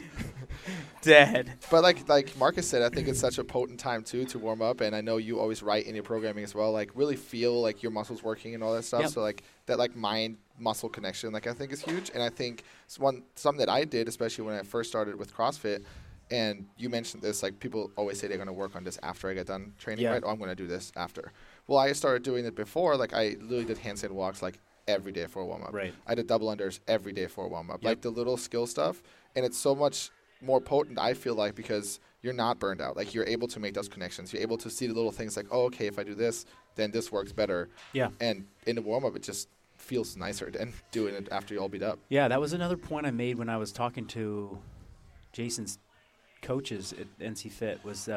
dead. But like Marcus said, I think it's such a potent time too to warm up, and I know you always write in your programming as well. Like really feel like your muscles working and all that stuff. Yep. So like that like mind muscle connection, like I think is huge. And I think something that I did, especially when I first started with CrossFit, and you mentioned this, like people always say they're going to work on this after I get done training, right? Oh, I'm going to do this after. Well, I started doing it before. Like I literally did handstand walks like every day for a warm up. Right. I did double unders every day for a warm up. Yep. Like the little skill stuff, and it's so much more potent, I feel like, because you're not burned out. Like you're able to make those connections. You're able to see the little things like, oh, okay, if I do this, then this works better. Yeah. And in the warm up, it just feels nicer than doing it after you all beat up. Yeah, that was another point I made when I was talking to Jason's coaches at NC Fit was,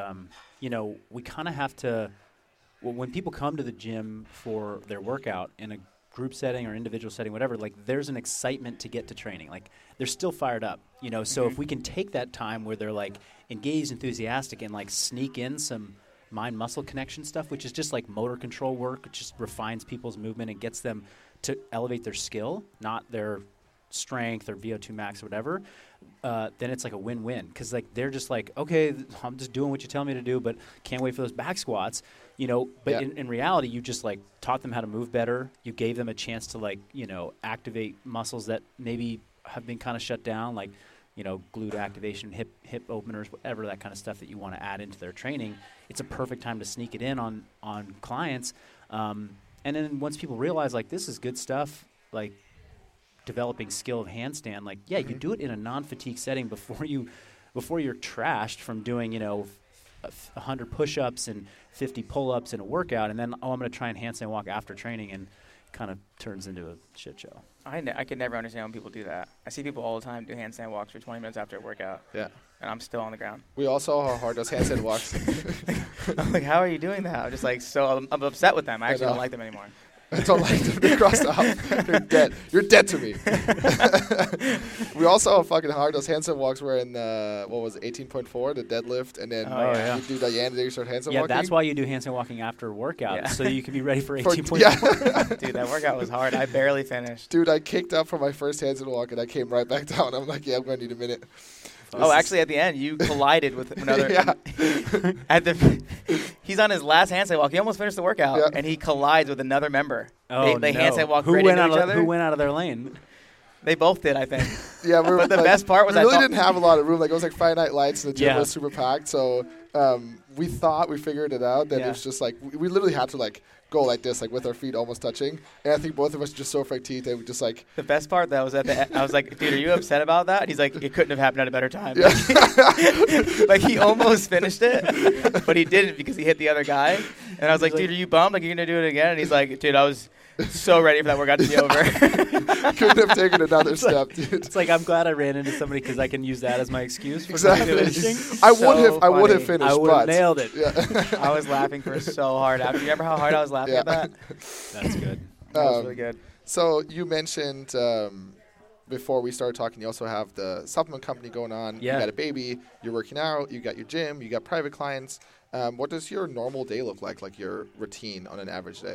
we kind of have to, when people come to the gym for their workout in a group setting or individual setting, whatever, like there's an excitement to get to training. Like they're still fired up, so if we can take that time where they're like engaged, enthusiastic, and like sneak in some mind-muscle connection stuff, which is just like motor control work, which just refines people's movement and gets them to elevate their skill, not their strength or VO2 max or whatever, then it's like a win-win, because like they're just like, okay, I'm just doing what you tell me to do, but can't wait for those back squats, but in reality you just like taught them how to move better. You gave them a chance to like activate muscles that maybe have been kind of shut down, like glute activation, hip openers, whatever, that kind of stuff that you want to add into their training. It's a perfect time to sneak it in on clients, and then once people realize like this is good stuff, like developing skill of handstand, like you do it in a non-fatigue setting before you're trashed from doing 100 push-ups and 50 pull-ups in a workout, and then I'm going to try and handstand walk after training, and kind of turns into a shit show. I could never understand when people do that. I see people all the time do handstand walks for 20 minutes after a workout. Yeah. And I'm still on the ground. We all saw how hard those handstand walks. I'm like, how are you doing that? I'm just like, I'm upset with them. I actually don't like them anymore. I don't like them. They crossed off. They're dead. You're dead to me. We all saw how fucking hard those handstand walks were in, 18.4, the deadlift, and then you do that, and then you start handstand walking. Yeah, that's why you do handstand walking after a workout, so you can be ready for 18.4. Yeah. Dude, that workout was hard. I barely finished. Dude, I kicked up for my first handstand walk, and I came right back down. I'm like, I'm going to need a minute. Oh, actually, at the end, you collided with another. Yeah. He's on his last handstand walk. He almost finished the workout, and he collides with another member. Oh, they no. handstand walk Who right went into out each of, other. Who went out of their lane? They both did, I think. Yeah, but the best part was we I really thought- didn't have a lot of room. Like it was like Friday Night Lights, and the gym Yeah. was super packed. So we thought we figured it out. That it Yeah. was just like we literally had to like go like this, like with our feet almost touching. And I think both of us were just so fatigued that we just like. The best part that was at the end, I was like, dude, are you upset about that? And he's like, it couldn't have happened at a better time. Yeah. Like he almost finished it, but he didn't because he hit the other guy. And I was like, dude, are you bummed? Like, you're going to do it again? And he's like, dude, I was so ready for that workout to be over. Couldn't have taken another step, dude. It's like I'm glad I ran into somebody because I can use that as my excuse for Exactly. finishing. I would So have funny. finished, I would but have nailed it. yeah. I was laughing for so hard after. You remember how hard I was laughing at that? That's good. That was really good. So you mentioned before we started talking, you also have the supplement company going on. Yeah. You got a baby. You're working out. You got your gym. You got private clients. What does your normal day look like your routine on an average day?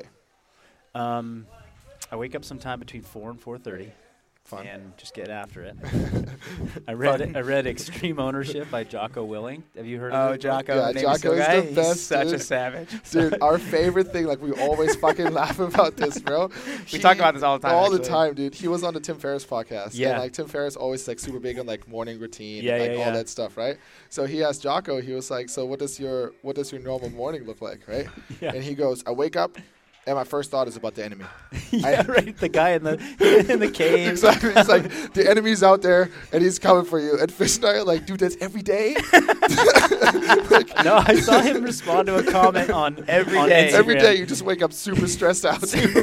I wake up sometime between 4 and 4:30. Fun. And just get after it. I read Extreme Ownership by Jocko Willing. Have you heard of Oh, it? Jocko, Yeah, the Navy Jocko SEAL is guy. the best, He's such dude. a savage. Dude, our favorite thing, like we always fucking laugh about this, bro. We talk about this all the time. All the actually. time, dude. He was on the Tim Ferriss podcast. Yeah. And like Tim Ferriss always like super big on like morning routine Yeah, and like yeah, all yeah. that stuff, right? So he asked Jocko, he was like, so what does your normal morning look like, right? Yeah. And he goes, I wake up and my first thought is about the enemy. Yeah, right. The guy in the cave. Exactly. He's like, the enemy's out there and he's coming for you. And Fish and I are like, dude, that's every day? No, I saw him respond to a comment on Every on day. Instagram. Every day you just wake up super stressed out.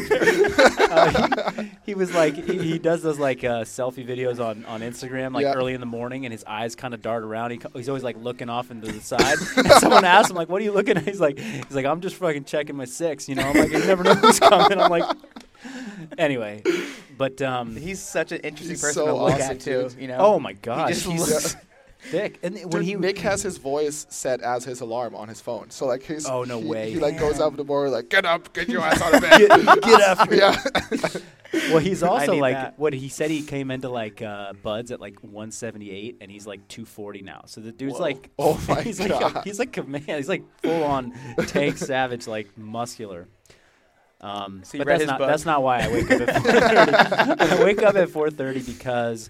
He was like, he does those like selfie videos on Instagram, like Yeah. early in the morning, and his eyes kind of dart around. He's always like looking off into the side. And someone asked him like, "What are you looking at?" He's like, "I'm just fucking checking my 6." You know, I'm like, you never know who's coming. I'm like, anyway, but He's such an interesting He's person so to look awesome, at, too. dude. You know? oh my gosh, just he's looks- thick. And when Dude, Nick has his voice set as his alarm on his phone. So like he's Oh, no he, way. He like goes up in the morning like, get up, get your ass out of bed. get up. Yeah. Well, he's also need like that. what he said. He came into like Buds at like 178, and he's like 240 now. So the dude's Whoa. like, Oh my he's God. like he's like a man. He's like full on tank savage, like muscular. So you But read his book. that's not why I wake up at 4:30. I wake up at 4:30 because,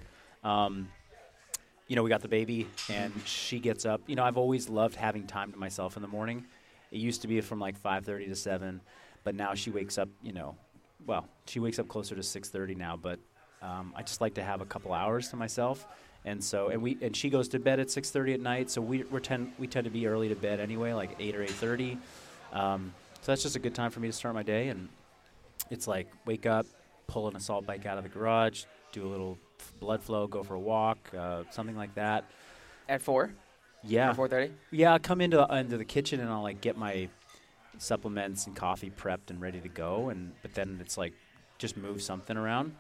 we got the baby and she gets up. You know, I've always loved having time to myself in the morning. It used to be from like 5:30 to 7, but now she wakes up. She wakes up closer to 6:30 now. But I just like to have a couple hours to myself. And so, and she goes to bed at 6:30 at night. So we tend to be early to bed anyway, like 8 or 8:30. So that's just a good time for me to start my day. And it's like wake up, pull an assault bike out of the garage, do a little blood flow, go for a walk, something like that. At 4? Yeah, Or 4:30? yeah. I'll come into the kitchen and I'll like get my supplements and coffee prepped and ready to go. But then it's like just move something around.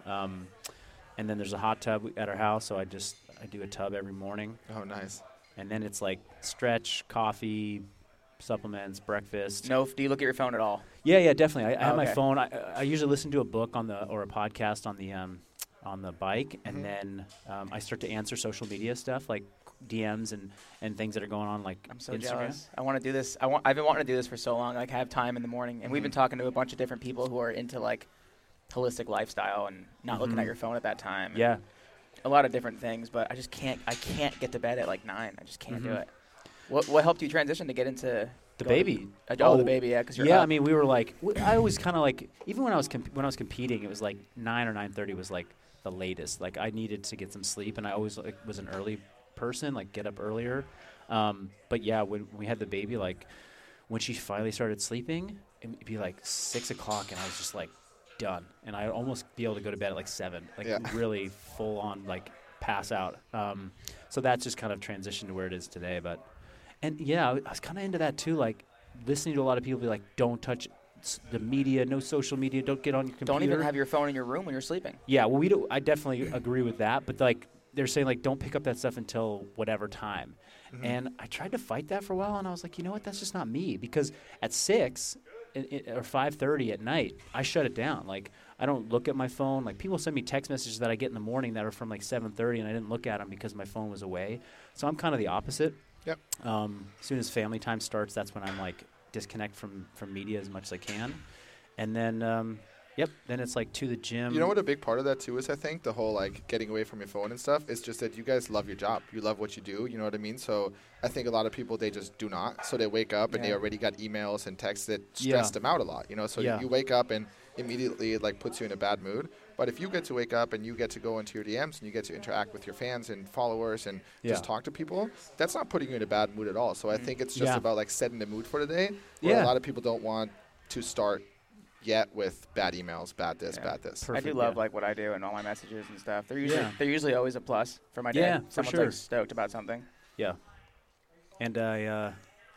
And then there's a hot tub at our house, so I do a tub every morning. Oh, nice. And then it's like stretch, coffee, supplements, breakfast. No, do you look at your phone at all? Yeah, definitely. I have my Okay. phone. I usually listen to a book or a podcast on the bike, and then I start to answer social media stuff like DMs and things that are going on, like I'm so Instagram. jealous. I want to do this. I've been wanting to do this for so long. Like, I have time in the morning, and we've been talking to a bunch of different people who are into like holistic lifestyle and not looking at your phone at that time. and Yeah. a lot of different things. But I just can't. I can't get to bed at like 9. I just can't do Mhm. it. What helped you transition to get into The go baby. to, the baby? Yeah, because you're Yeah, up. I mean, we were like, I always kind of like, even when I was competing, it was like 9 or 9:30 was like the latest. Like I needed to get some sleep, and I always like was an early person, like get up earlier. But yeah, when we had the baby, like when she finally started sleeping, it'd be like 6 o'clock, and I was just like done, and I'd almost be able to go to bed at like 7, like Yeah. really full on like pass out. So that's just kind of transitioned to where it is today, but. And yeah, I was kind of into that too, like listening to a lot of people be like, don't touch the media, no social media, don't get on your computer. Don't even have your phone in your room when you're sleeping. Yeah, well, I definitely agree with that, but like they're saying like don't pick up that stuff until whatever time. And I tried to fight that for a while, and I was like, you know what, that's just not me, because at 6, or 5:30 at night, I shut it down. Like, I don't look at my phone. Like, people send me text messages that I get in the morning that are from like 7:30, and I didn't look at them because my phone was away. So I'm kind of the opposite. Yep. As soon as family time starts, that's when I'm like disconnect from media as much as I can, and then then it's like to the gym. You know what a big part of that too is, I think, the whole like getting away from your phone and stuff. It's just that you guys love your job. You love what you do. You know what I mean? So I think a lot of people, they just do not. So they wake up and they already got emails and texts that stress them out a lot. You know, so you wake up and immediately it like puts you in a bad mood. But if you get to wake up and you get to go into your DMs and you get to interact with your fans and followers and just talk to people, that's not putting you in a bad mood at all. So I think it's just about like setting the mood for the day. Where a lot of people don't want to start yet with bad emails, bad this, bad this. Perfect, I do love like what I do and all my messages and stuff. They're usually always a plus for my day. Yeah, Someone's for sure. like stoked about something. Yeah, and I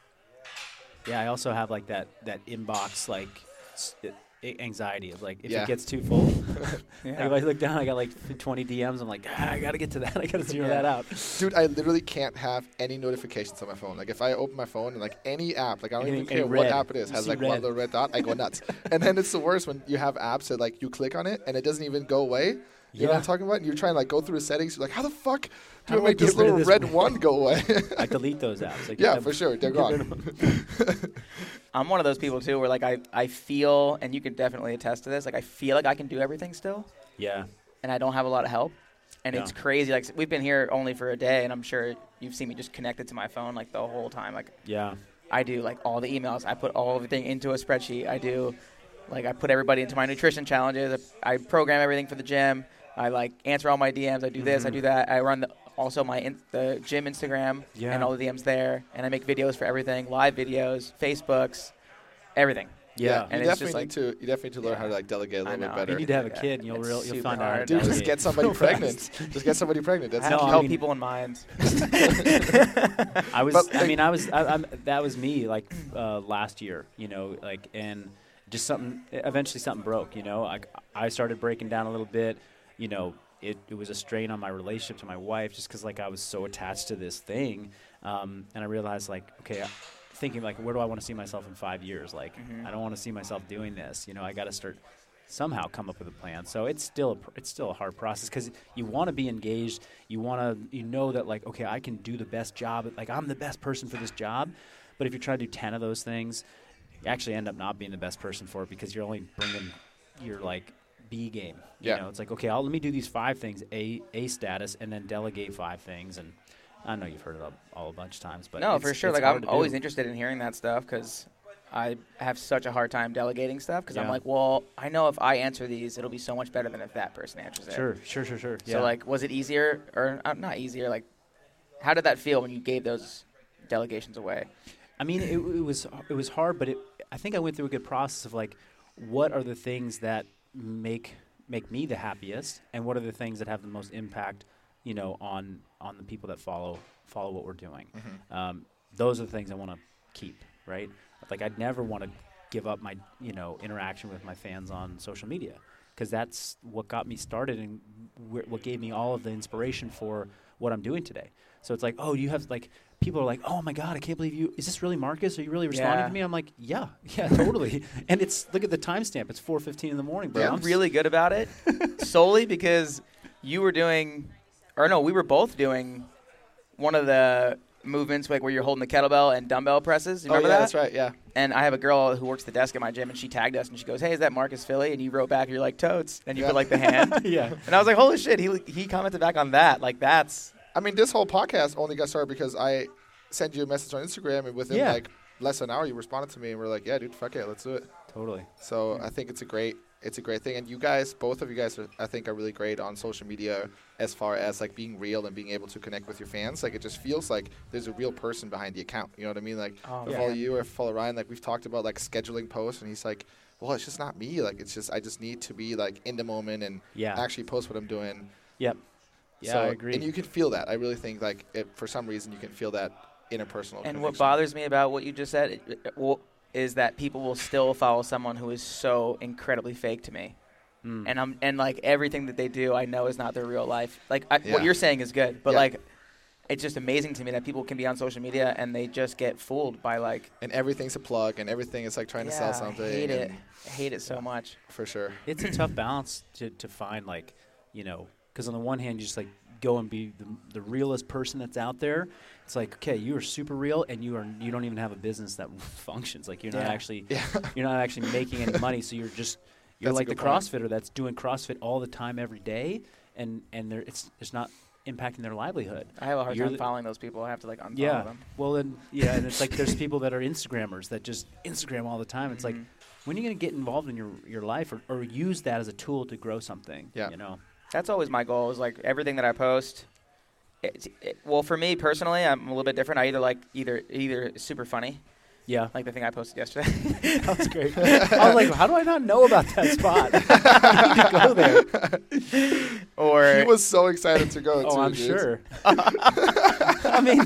also have like that inbox like anxiety of like if it gets too full. Like if I look down, I got like 20 DMs. I'm like, I gotta get to that. I gotta zero that out. Dude, I literally can't have any notifications on my phone. Like if I open my phone and like any app, like I don't even care what app it is, has like one little red dot, I go nuts. And then it's the worst when you have apps that like you click on it and it doesn't even go away. You know what I'm talking about? And you're trying to like go through the settings. You're like, how the fuck do I make this little red one go away? I delete those apps. Yeah, for sure. They're gone. I'm one of those people too where like I feel, and you can definitely attest to this, like I feel like I can do everything still. Yeah. And I don't have a lot of help. And it's crazy. Like we've been here only for a day and I'm sure you've seen me just connected to my phone like the whole time. Like I do like all the emails. I put everything into a spreadsheet. I put everybody into my nutrition challenges. I program everything for the gym. I like answer all my DMs. I do this. I do that. I run the gym Instagram and all the DMs there. And I make videos for everything, live videos, Facebooks, everything. Yeah, and you definitely need to learn how to like delegate a little bit better. You need to have a kid, and you'll find out. Dude, just get somebody pregnant. Just get somebody pregnant. That's help people in mind. That was me like last year, you know, like, and just eventually something broke, you know. I started breaking down a little bit, you know. It was a strain on my relationship to my wife just because like I was so attached to this thing, and I realized like, okay, thinking like, where do I want to see myself in 5 years? Like, I don't want to see myself doing this. You know, I got to start somehow come up with a plan. So it's still a hard process because you want to be engaged. You know that like, okay, I can do the best job. Like I'm the best person for this job. But if you try to do 10 of those things, you actually end up not being the best person for it because you're only bringing your like B game. You know, it's like, okay, let me do these 5 things, A status, and then delegate 5 things. And I know you've heard it all a bunch of times, but no, for sure. Like I'm always interested in hearing that stuff because I have such a hard time delegating stuff because I'm like, well, I know if I answer these, it'll be so much better than if that person answers it. Sure. So like, was it easier or not easier? Like, how did that feel when you gave those delegations away? I mean, it was hard, but I think I went through a good process of like, what are the things that make me the happiest, and what are the things that have the most impact, you know, on the people that follow what we're doing. Those are the things I want to keep, right? Like I'd never want to give up my, you know, interaction with my fans on social media because that's what got me started and what gave me all of the inspiration for what I'm doing today. So it's like, oh, you have like people are like, oh my God, I can't believe you. Is this really Marcus? Are you really responding to me? I'm like, yeah, totally. And look at the timestamp. It's 4:15 in the morning, bro. Yeah, I'm really good about it solely because we were both doing one of the movements like where you're holding the kettlebell and dumbbell presses. You remember that? That's right, yeah. And I have a girl who works the desk at my gym, and she tagged us, and she goes, hey, is that Marcus Philly? And you wrote back, you're like, totes. And you put like the hand. Yeah. And I was like, holy shit, he commented back on that. Like that's... I mean, this whole podcast only got started because I sent you a message on Instagram, and within like less than an hour, you responded to me, and we're like, yeah, dude, fuck it, let's do it. Totally. So I think it's a great thing. And you guys, both of you guys, I think are really great on social media as far as like being real and being able to connect with your fans. Like it just feels like there's a real person behind the account. You know what I mean? Like if I follow you or follow Ryan, like we've talked about like scheduling posts, and he's like, well, it's just not me. Like I just need to be like in the moment and actually post what I'm doing. Yep. Yeah, so, I agree. And you can feel that. I really think like for some reason you can feel that interpersonal connection. And what bothers me about what you just said is that people will still follow someone who is so incredibly fake to me. And like everything that they do, I know is not their real life. Like what you're saying is good, but like it's just amazing to me that people can be on social media and they just get fooled by like. And everything's a plug, and everything is like trying to sell something. I hate it. I hate it so much. For sure. It's a tough balance to find, like, because on the one hand, you just like go and be the realest person that's out there. It's like, okay, you are super real, and you don't even have a business that functions. Like you're not actually making any money. So you're like the CrossFitter that's doing CrossFit all the time every day, and it's not impacting their livelihood. I have a hard time following those people. I have to like unfollow them. Well, and it's like there's people that are Instagrammers that just Instagram all the time. It's like, when are you going to get involved in your life or use that as a tool to grow something? Yeah. That's always my goal, is like everything that I post. Well, for me personally, I'm a little bit different. I either super funny. Yeah. Like the thing I posted yesterday. That was great. I was like, how do I not know about that spot? I need to go there. Or he was so excited to go, I'm sure. I mean,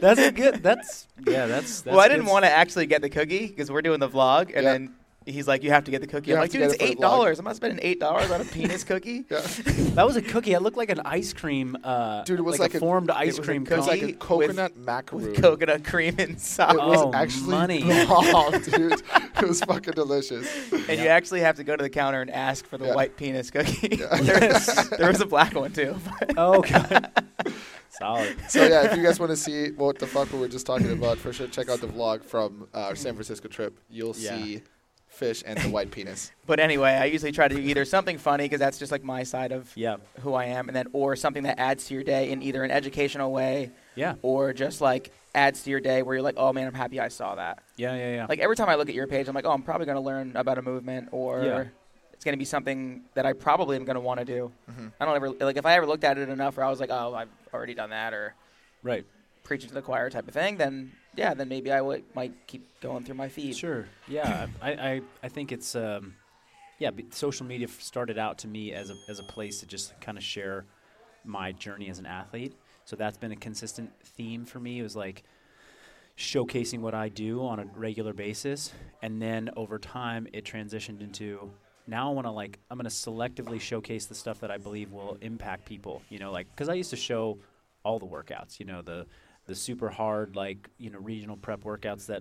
that's well, I didn't want to actually get the cookie because we're doing the vlog, and then he's like, you have to get the cookie. I'm like, dude, it's $8. I'm not spending $8 on a penis cookie. Yeah. That was a cookie. It looked like an ice cream. Dude, it was like a formed ice cream cone. It was like cookie a coconut macaroon. With coconut cream inside. It was actually bomb, dude. It was fucking delicious. And you actually have to go to the counter and ask for the white penis cookie. Yeah. There was a black one, too. Oh, God. Solid. So, yeah, if you guys want to see what the fuck we were just talking about, for sure, check out the vlog from our San Francisco trip. You'll see fish and the white penis. But anyway, I usually try to do either something funny, because that's just like my side of who I am, and then or something that adds to your day in either an educational way or just like adds to your day where you're like, oh, man, I'm happy I saw that. Yeah. Like every time I look at your page, I'm like, oh, I'm probably going to learn about a movement, or it's going to be something that I probably am going to want to do. Mm-hmm. I don't ever, like if I ever looked at it enough where I was like, oh, I've already done that, or preaching to the choir type of thing, then maybe I might keep going through my feed. Sure. Yeah. I think it's social media started out to me as a place to just kind of share my journey as an athlete. So that's been a consistent theme for me. It was like showcasing what I do on a regular basis, and then over time it transitioned into, now I'm going to selectively showcase the stuff that I believe will impact people, because I used to show all the workouts, the super hard, regional prep workouts that,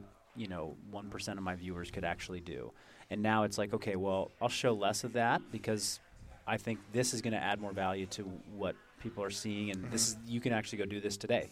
1% of my viewers could actually do. And now it's like, okay, well, I'll show less of that because I think this is going to add more value to what people are seeing, and you can actually go do this today.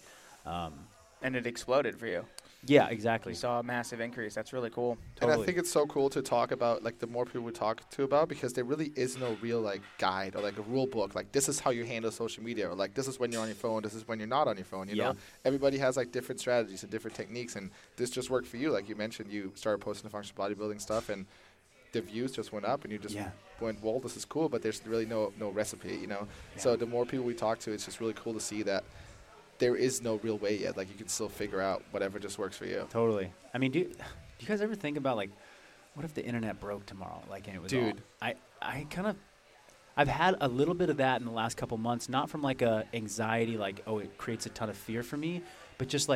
And it exploded for you. Yeah, exactly. You saw a massive increase. That's really cool. Totally. And I think it's so cool to talk about, the more people we talk to about, because there really is no real, guide or, a rule book. This is how you handle social media, or, this is when you're on your phone, this is when you're not on your phone, you know? Everybody has, different strategies and different techniques, and this just worked for you. Like you mentioned, you started posting the functional bodybuilding stuff, and the views just went up, and you just went, well, this is cool, but there's really no recipe, Yeah. So the more people we talk to, it's just really cool to see that there is no real way yet. You can still figure out whatever just works for you. Totally. I mean, do you guys ever think about, what if the internet broke tomorrow? And it was Dude. I've had a little bit of that in the last couple months, not from, a anxiety, it creates a ton of fear for me, but just,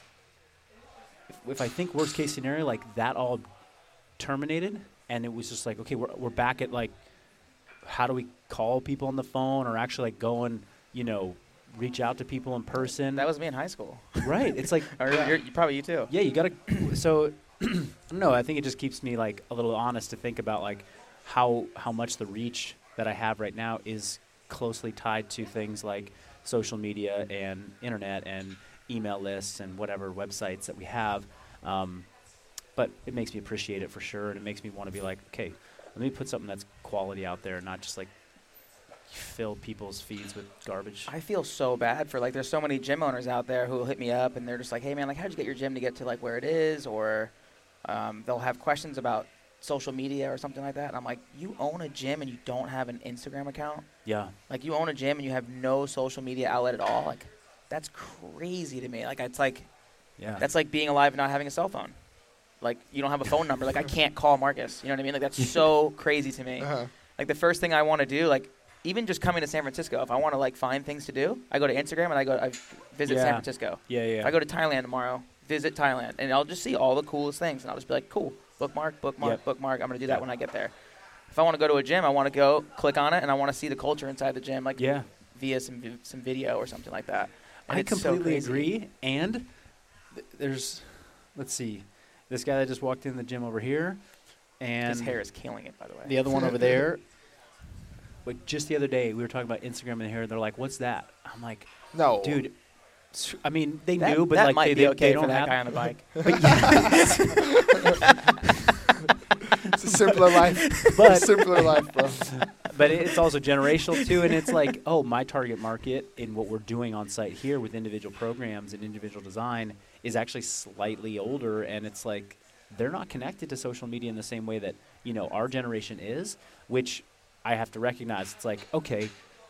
if I think worst case scenario, that all terminated, and it was just okay, we're back at, how do we call people on the phone, or actually, go and, reach out to people in person. That was me in high school. Right. It's or probably you too. Yeah, you got to. So, no, I think it just keeps me a little honest to think about how much the reach that I have right now is closely tied to things like social media and internet and email lists and whatever websites that we have. But it makes me appreciate it for sure, and it makes me want to be okay, let me put something that's quality out there, not just fill people's feeds with garbage. I feel so bad for there's so many gym owners out there who will hit me up and they're just hey man, how'd you get your gym to get to where it is, or they'll have questions about social media or something like that, and I'm like, you own a gym and you don't have an Instagram account? Yeah. You own a gym and you have no social media outlet at all? That's crazy to me. It's that's like being alive and not having a cell phone. You don't have a phone number. I can't call Marcus. You know what I mean? That's so crazy to me. Uh-huh. The first thing I want to do, even just coming to San Francisco, if I want to find things to do, I go to Instagram and I visit San Francisco. Yeah. I go to Thailand tomorrow, visit Thailand, and I'll just see all the coolest things, and I'll just be cool, bookmark. I'm going to do that when I get there. If I want to go to a gym, I want to go click on it, and I want to see the culture inside the gym, via some video or something like that. And I it's so completely crazy. agree. And there's, let's see, this guy that just walked in the gym over here, and His hair is killing it, by the way. the other one over there. Like just the other day, we were talking about Instagram and hair, and they're like, "What's that?" I'm like, No. "Dude, I mean, they that, knew, but that like might they, be they, okay they for don't that have." guy on the bike. It's a simpler life. But- simpler life, bro. But it's also generational too, and it's like, oh, my target market in what we're doing on site here with individual programs and individual design is actually slightly older, and it's like they're not connected to social media in the same way that our generation is, which I have to recognize. It's like, okay,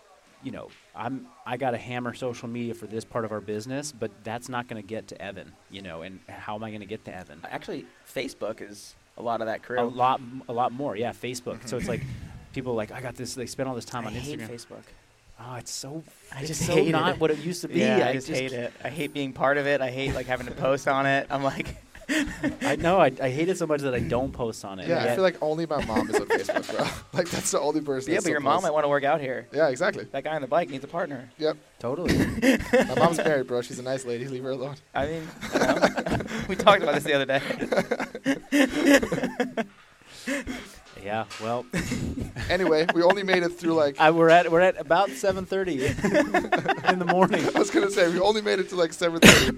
I got to hammer social media for this part of our business, but that's not going to get to Evan, and how am I going to get to Evan? Actually, Facebook is a lot of that crew. A lot more, yeah. Facebook. So it's like people are like, I got this. They spend all this time I on hate Instagram. Facebook. Oh, it's so. I it's just so hate not it. what it used to be. Yeah, I just hate it. I hate being part of it. I hate having to post on it. I'm like, I know. I hate it so much that I don't post on it. Yeah, I Yet- feel like only my mom is on Facebook, bro. Like that's the only person. yeah, that but your still mom posts. might want to work out here. Yeah, exactly. That guy on the bike needs a partner. Yep. totally. My mom's married, bro. She's a nice lady. Leave her alone. I mean, we talked about this the other day. Yeah. Well, Anyway, we only made it through like. we're at about 7:30 in the morning. I was gonna say we only made it to like 7:30.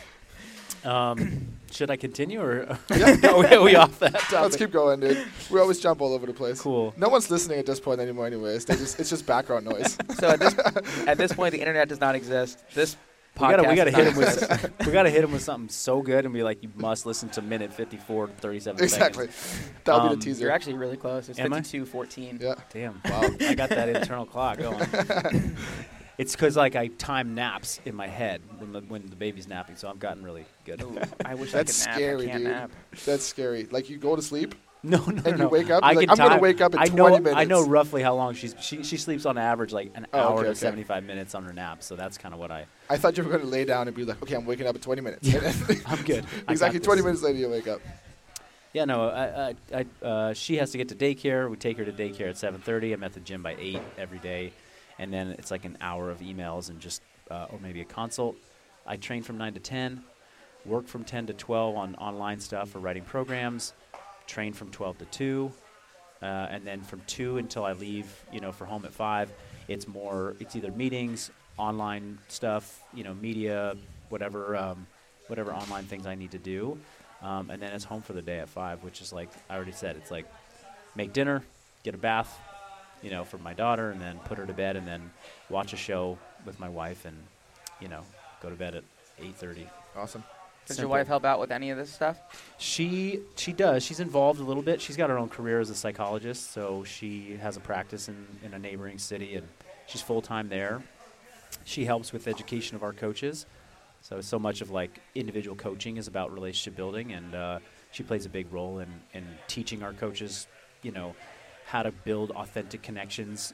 Should I continue or Yeah. are we off that topic? Let's keep going, dude. We always jump all over the place. Cool. No one's listening at this point anymore, anyways. It's just background noise. So at this point, the internet does not exist. This We gotta podcast hit does him not exist. with we gotta hit him with something so good and be like, you must listen to minute 54 37 Exactly. seconds. That'll be the teaser. You're actually really close. It's Am I? 52:14. Yeah. Damn. Wow. I got that internal clock going. It's because like I time naps in my head when the baby's napping, so I've gotten really good. Ooh, I wish That's I could nap. scary, I can't dude. nap. That's scary. Like you go to sleep No, and you wake up. I You're like, can I'm gonna time- wake up in I 20 know, minutes. I know roughly how long she sleeps on average like an Oh, hour okay, to okay. 75 minutes on her nap. So that's kind of what I. I thought you were gonna lay down and be like, okay, I'm waking up in 20 minutes. I'm good. I Exactly got 20 this. minutes later, you wake up. Yeah, no. She has to get to daycare. We take her to daycare at 7:30. I'm at the gym by 8 every day, and then it's like an hour of emails and just or maybe a consult. I train from 9 to 10, work from 10 to 12 on online stuff or writing programs, train from 12 to 2, and then from 2 until I leave, for home at 5. It's either meetings, online stuff, media, whatever online things I need to do. And then it's home for the day at 5, which is like I already said. It's like make dinner, get a bath, for my daughter, and then put her to bed, and then watch a show with my wife, and go to bed at 8:30. Awesome. Does your Simple. wife help out with any of this stuff? She does. She's involved a little bit. She's got her own career as a psychologist, so she has a practice in a neighboring city, and she's full-time there. She helps with education of our coaches. So much of like individual coaching is about relationship building, and she plays a big role in teaching our coaches, how to build authentic connections,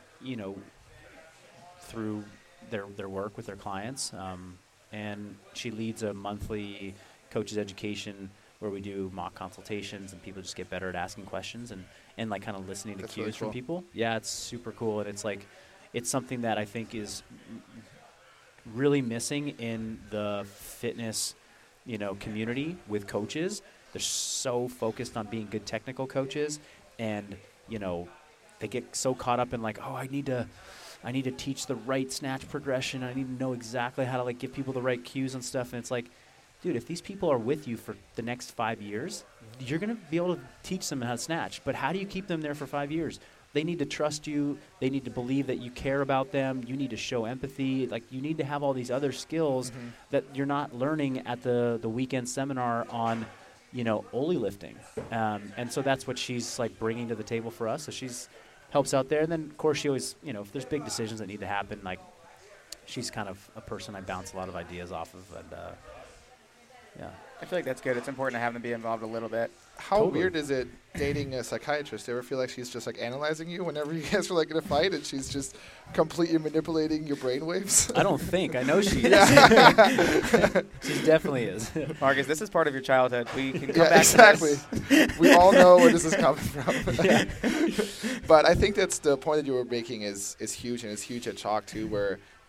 through their work with their clients. And she leads a monthly coaches education where we do mock consultations and people just get better at asking questions and like kind of listening to That's cues really from cool. people. Yeah, it's super cool, and it's like it's something that I think is really missing in the fitness, community with coaches. They're so focused on being good technical coaches, and they get so caught up in like, oh, I need to teach the right snatch progression. I need to know exactly how to like give people the right cues and stuff. And it's like, dude, if these people are with you for the next 5 years, you're going to be able to teach them how to snatch. But how do you keep them there for 5 years? They need to trust you. They need to believe that you care about them. You need to show empathy. Like, you need to have all these other skills that you're not learning at the weekend seminar on, Oli lifting. And so that's what she's like bringing to the table for us. So she's helps out there. And then, of course, she always, if there's big decisions that need to happen, like, she's kind of a person I bounce a lot of ideas off of. And, yeah. I feel like that's good. It's important to have them be involved a little bit. How Totally. weird is it dating a psychiatrist? Do you ever feel like she's just like analyzing you whenever you guys are like in a fight and she's just completely manipulating your brainwaves? I don't think. I know she is. Yeah. She definitely is. Marcus, this is part of your childhood. We can come Yeah, back exactly. to this. We all know where this is coming from. Yeah. But I think that's the point that you were making is huge, and it's huge at Chalk too, where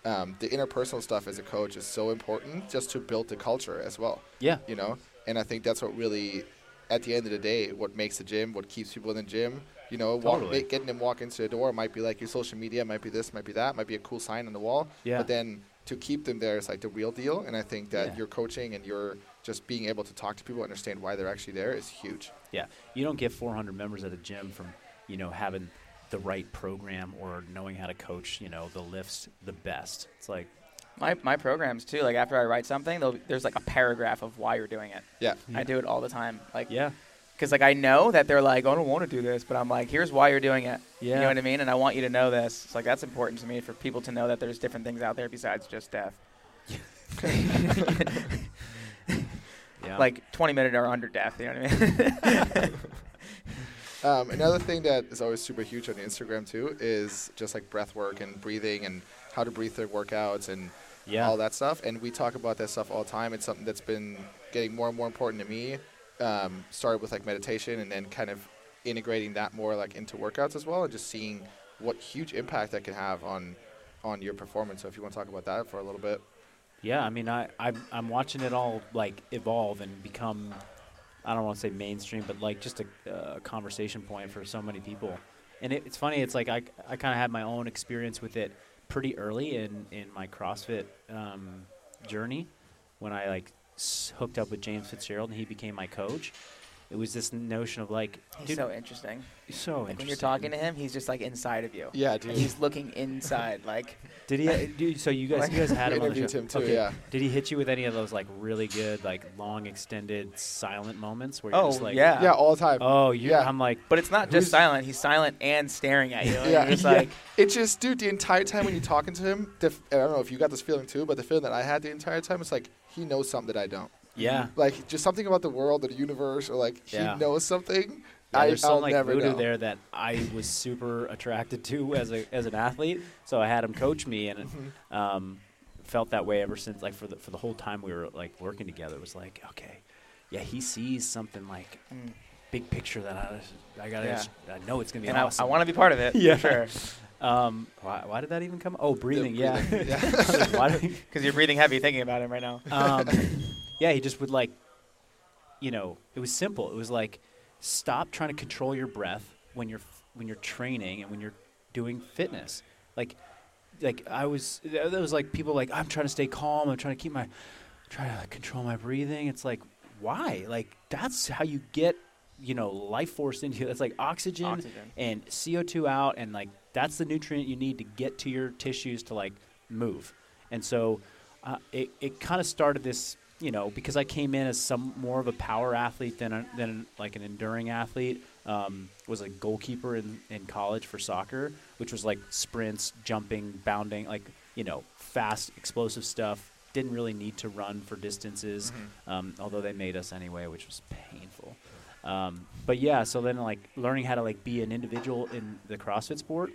the interpersonal stuff as a coach is so important just to build the culture as well. Yeah. You know, and I think that's what really, at the end of the day, what makes the gym, what keeps people in the gym. You know, Totally. getting them walk into the door might be like your social media, might be this, might be that, might be a cool sign on the wall. Yeah. But then to keep them there is like the real deal. And I think that Yeah. your coaching and your just being able to talk to people, understand why they're actually there is huge. Yeah. You don't get 400 members at a gym from, you know, having the right program or knowing how to coach, you know, the lifts the best. It's like, My programs too. Like after I write something, there's like a paragraph of why you're doing it. Yeah. I do it all the time. Like yeah. because like I know that they're like, I don't want to do this, but I'm like, here's why you're doing it. Yeah. You know what I mean? And I want you to know this. It's like that's important to me for people to know that there's different things out there besides just death. Yeah. Like 20-minute or under death. You know what I mean? Another thing that is always super huge on Instagram too is just like breath work and breathing and how to breathe through workouts and yeah. all that stuff. And we talk about that stuff all the time. It's something that's been getting more and more important to me. Started with like meditation and then kind of integrating that more like into workouts as well and just seeing what huge impact that can have on your performance. So if you want to talk about that for a little bit. Yeah, I mean, I'm watching it all like evolve and become, I don't want to say mainstream, but like just a conversation point for so many people. And it's funny. It's like I kind of had my own experience with it pretty early in my CrossFit journey when I like hooked up with James Fitzgerald and he became my coach. It was this notion of like, He's dude, so interesting. so Like interesting. when you're talking to him, he's just like inside of you. Yeah, dude. And he's looking inside. Like Did he? So you guys had him on the interviewed show. him too, Okay. yeah. Did he hit you with any of those like really good, like long, extended, silent moments where you're oh just like, yeah. Yeah, all the time. oh, Yeah. I'm like, But it's not just silent. He's silent and staring at you. And Yeah. You're just Yeah. like, It's just, dude, the entire time when you're talking to him, I don't know if you got this feeling too, but the feeling that I had the entire time, it's like he knows something that I don't. yeah. Like just something about the world or the universe, or like Yeah. he knows something. Yeah, there's I'll some like never voodoo know. there that I was super attracted to as an athlete. So I had him coach me, and felt that way ever since. Like for the whole time we were like working together, it was like, okay, yeah, he sees something like big picture that I gotta. Yeah. I know it's gonna be and awesome. I want to be part of it. Yeah. For sure. Why did that even come? Oh, breathing. Yeah, Yeah. breathing, yeah. I was like, why do Because you're breathing heavy thinking about him right now. yeah, he just would like, you know, it was simple. It was like, stop trying to control your breath when you're training and when you're doing fitness. Like there was like people like, I'm trying to stay calm. I'm trying to control my breathing. It's like, why? Like that's how you get, you know, life force into you. It's like oxygen and CO2 out, and like that's the nutrient you need to get to your tissues to like move. And so it kind of started this, you know, because I came in as some more of a power athlete than like an enduring athlete. Was a goalkeeper in college for soccer, which was like sprints, jumping, bounding, like, you know, fast, explosive stuff. Didn't really need to run for distances, although they made us anyway, which was painful. But yeah, so then like learning how to like be an individual in the CrossFit sport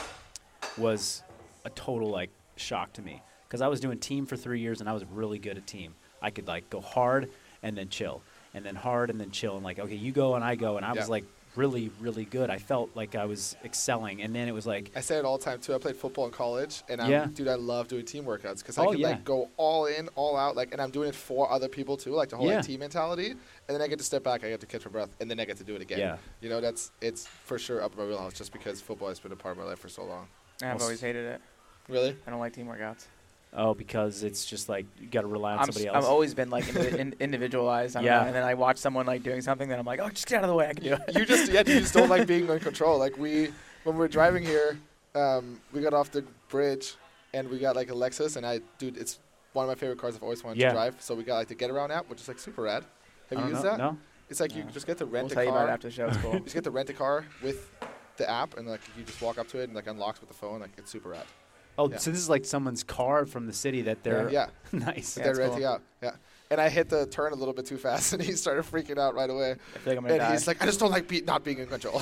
was a total like shock to me, because I was doing team for 3 years and I was really good at team. I could like go hard and then chill, and then hard and then chill, and like, okay, you go and I go, and I was like really, really good. I felt like I was excelling, and then it was like, I say it all the time too. I played football in college, and dude, I love doing team workouts because I can like go all in, all out, like, and I'm doing it for other people too, like the whole like, team mentality. And then I get to step back, I get to catch my breath, and then I get to do it again. Yeah, you know, it's for sure up in my wheelhouse, just because football has been a part of my life for so long. I've always hated it. Really? I don't like team workouts. Oh, because it's just like you got to rely on somebody else. I've always been like individualized. And then I watch someone like doing something, then I'm like, oh, just get out of the way. I can do it. You just don't like being in control. Like when we were driving here, we got off the bridge and we got like a Lexus, and it's one of my favorite cars I've always wanted to drive. So we got like the Get Around app, which is like super rad. Have you used that? No. It's like you just get to rent we'll a tell car. You about it after the show. It's cool. You just get to rent a car with the app, and like you just walk up to it and like unlocks with the phone. Like it's super rad. Oh, so this is like someone's car from the city that they're nice. They're renting out. Yeah. And I hit the turn a little bit too fast, and he started freaking out right away. I feel like I'm gonna die. He's like, I just don't like not being in control.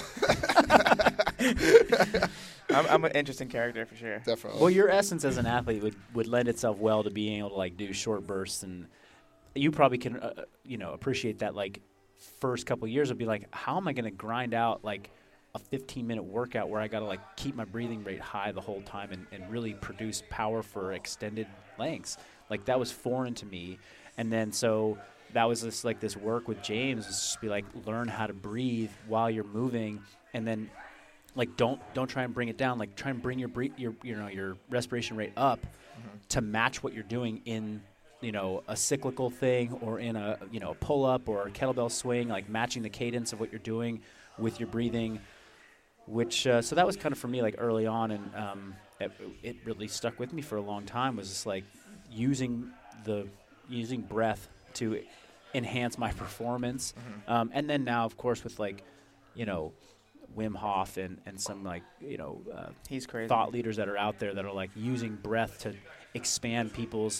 I'm an interesting character for sure. Definitely. Well, your essence as an athlete would lend itself well to being able to like do short bursts, and you probably can appreciate that. Like first couple of years would be like, how am I going to grind out like a 15-minute workout where I got to like keep my breathing rate high the whole time and really produce power for extended lengths. Like that was foreign to me. And then so that was this work with James, was just be like, learn how to breathe while you're moving, and then like don't try and bring it down. Like try and bring your respiration rate up to match what you're doing in a cyclical thing or in a pull up or a kettlebell swing, like matching the cadence of what you're doing with your breathing. Which so that was kind of for me like early on, and it really stuck with me for a long time. Was just like using breath to enhance my performance, and then now of course with like Wim Hof and some like he's crazy thought leaders that are out there that are like using breath to expand people's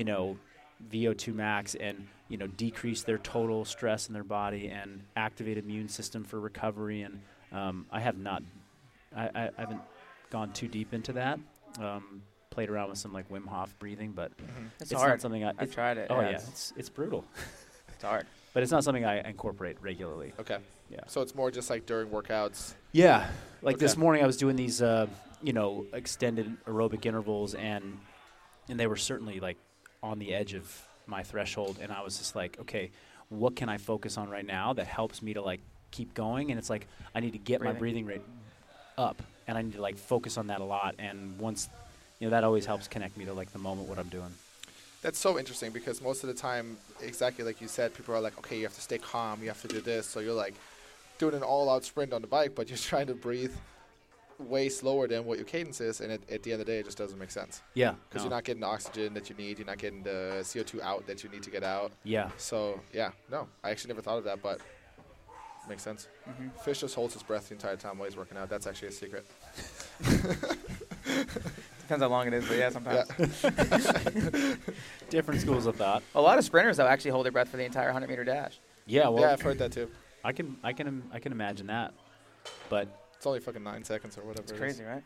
VO2 max and decrease their total stress in their body and activate immune system for recovery. And I haven't gone too deep into that. Played around with some like Wim Hof breathing, but it's it's hard. not something I've tried it. Oh yeah, it's brutal. It's hard, but it's not something I incorporate regularly. Okay. Yeah. So it's more just like during workouts. Yeah, like Okay. this morning I was doing these extended aerobic intervals, and they were certainly like on the edge of my threshold, and I was just like, okay, what can I focus on right now that helps me to like keep going? And it's like I need to get my breathing rate up, and I need to like focus on that a lot. And once that always helps connect me to like the moment, what I'm doing. That's so interesting because most of the time, exactly like you said, people are like, okay, you have to stay calm, you have to do this. So you're like doing an all-out sprint on the bike, but you're trying to breathe way slower than what your cadence is, and at the end of the day, it just doesn't make sense. Yeah. Because you're not getting the oxygen that you need, you're not getting the CO2 out that you need to get out. Yeah. So, yeah, no, I actually never thought of that, but makes sense. Fish just holds his breath the entire time while he's working out. That's actually a secret. Depends how long it is, but yeah, sometimes. Yeah. Different schools of thought. A lot of sprinters though actually hold their breath for the entire 100-meter dash. Yeah, well, Yeah, I've heard that too. I can imagine that, but It's only fucking 9 seconds or whatever. It's crazy, right?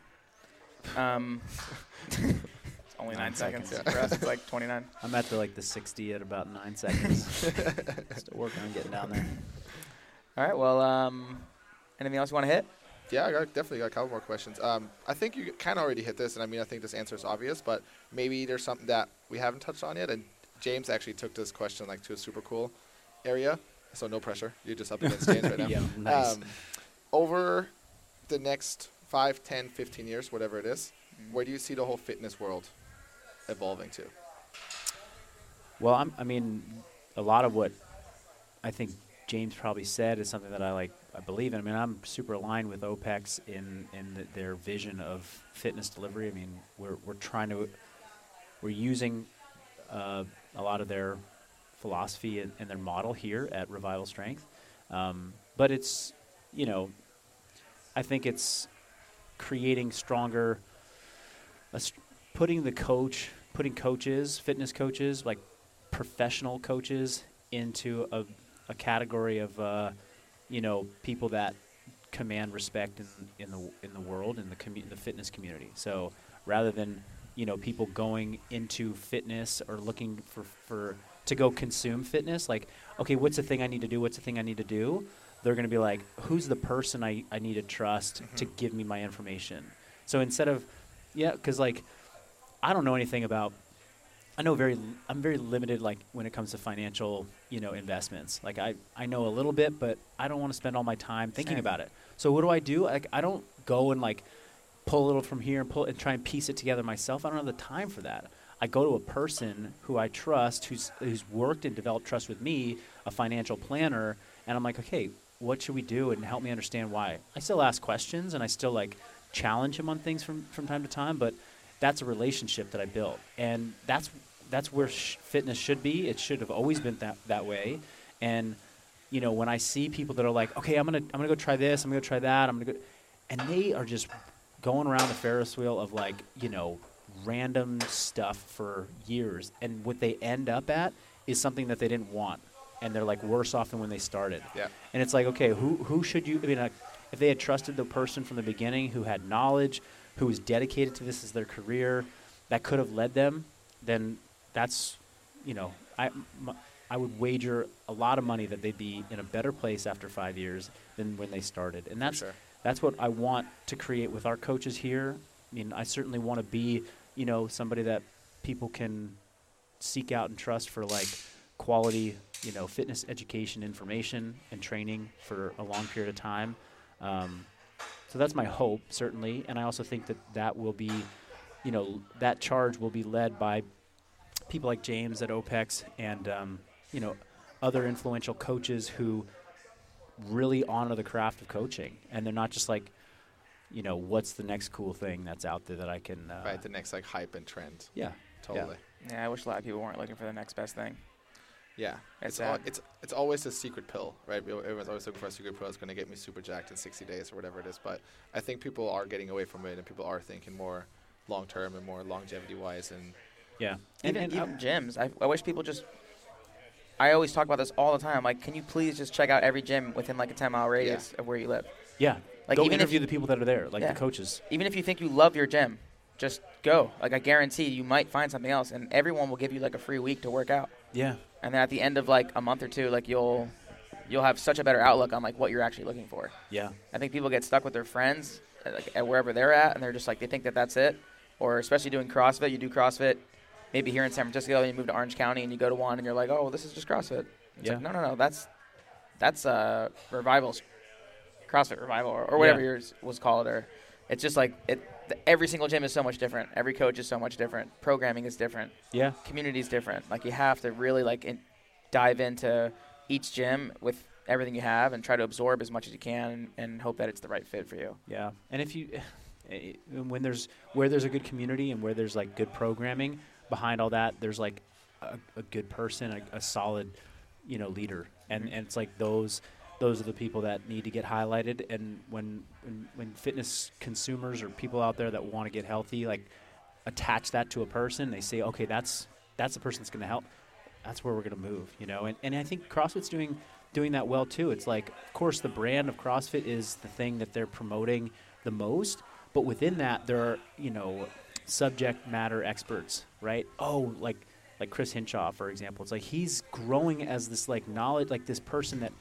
It's only 9 seconds. Yeah. For us, it's like 29. I'm at the 60 at about 9 seconds. Still working on getting down there. All right. Well, anything else you want to hit? Yeah, I definitely got a couple more questions. I think you kind of already hit this, and I mean, I think this answer is obvious, but maybe there's something that we haven't touched on yet. And James actually took this question like to a super cool area, so no pressure. You're just up against James right now. Yeah, nice. Over the next 5, 10, 15 years, whatever it is, where do you see the whole fitness world evolving to? Well, I mean, a lot of what I think James probably said is something that I believe in. I mean, I'm super aligned with OPEX in their vision of fitness delivery. I mean, we're using a lot of their philosophy and their model here at Revival Strength. But it's, I think it's creating stronger, putting coaches, fitness coaches, like professional coaches into a category of, people that command respect in the world, in the fitness community. So rather than, people going into fitness or looking for to go consume fitness, like, okay, what's the thing I need to do? What's the thing I need to do? They're going to be like, who's the person I need to trust to give me my information? So instead of, because like, I don't know anything about, I'm very limited, like when it comes to financial, investments. Like I know a little bit, but I don't want to spend all my time thinking about it. So what do? Like I don't go and like pull a little from here and try and piece it together myself. I don't have the time for that. I go to a person who I trust, who's worked and developed trust with me, a financial planner, and I'm like, okay, what should we do, and help me understand why. I still ask questions and I still like challenge him on things from time to time, but that's a relationship that I built, and that's where fitness should be. It should have always been that way. And when I see people that are like, okay, I'm gonna go try this, I'm gonna try that, and they are just going around the Ferris wheel of like random stuff for years, and what they end up at is something that they didn't want, and they're like worse off than when they started. Yeah. And it's like, okay, who should you? I mean, if they had trusted the person from the beginning who had knowledge, who was dedicated to this as their career, that could have led them, then that's, I would wager a lot of money that they'd be in a better place after 5 years than when they started. And that's what I want to create with our coaches here. I mean, I certainly want to be, somebody that people can seek out and trust for like quality, fitness education, information, and training for a long period of time. So that's my hope, certainly. And I also think that will be, that charge will be led by people like James at OPEX and, other influential coaches who really honor the craft of coaching. And they're not just like, what's the next cool thing that's out there that I can... right, the next like hype and trend. Yeah. Totally. Yeah, I wish a lot of people weren't looking for the next best thing. Yeah. It's always a secret pill, right? Everyone's always looking for a secret pill that's going to get me super jacked in 60 days or whatever it is. But I think people are getting away from it, and people are thinking more long-term and more longevity-wise. And yeah. Even gyms. I wish people just... I always talk about this all the time. Like, can you please just check out every gym within like a 10-mile radius of where you live? Yeah. Like, go interview the people that are there, like the coaches. Even if you think you love your gym, just go. Like, I guarantee you might find something else, and everyone will give you like a free week to work out. Yeah. And then at the end of like a month or two, like you'll have such a better outlook on like what you're actually looking for. Yeah. I think people get stuck with their friends at wherever they're at, and they're just like, they think that that's it. Or especially doing CrossFit, you do CrossFit maybe here in San Francisco, and you move to Orange County, and you go to one, and you're like, oh, well, this is just CrossFit. It's like, no, that's Revival's CrossFit Revival or whatever yours was called. Or it's just like every single gym is so much different. Every coach is so much different. Programming is different. Yeah. Community is different. Like, you have to really dive into each gym with everything you have and try to absorb as much as you can and hope that it's the right fit for you. Yeah. And if you where there's a good community and where there's like good programming behind all that, there's like a good person, a solid, leader. And it's like those are the people that need to get highlighted. And when fitness consumers or people out there that want to get healthy, like, attach that to a person, they say, okay, that's the person that's going to help. That's where we're going to move, And I think CrossFit's doing that well too. It's like, of course, the brand of CrossFit is the thing that they're promoting the most, but within that, there are, subject matter experts, right? Oh, like Chris Hinshaw, for example. It's like he's growing as this like knowledge, like this person that,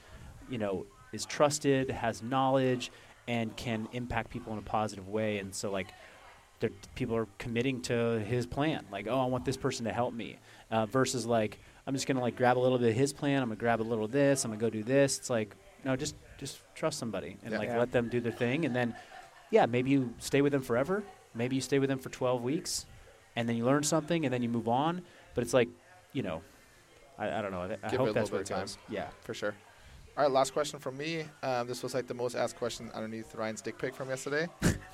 is trusted, has knowledge, and can impact people in a positive way. And so like people are committing to his plan. Like, oh, I want this person to help me, versus like, I'm just going to like grab a little bit of his plan. I'm going to grab a little of this. I'm going to go do this. It's like, no, just trust somebody and let them do their thing. And then, maybe you stay with them forever. Maybe you stay with them for 12 weeks and then you learn something and then you move on. But it's like, I don't know. I hope that's where it goes. Yeah, for sure. All right, last question from me. This was like the most asked question underneath Ryan's dick pic from yesterday.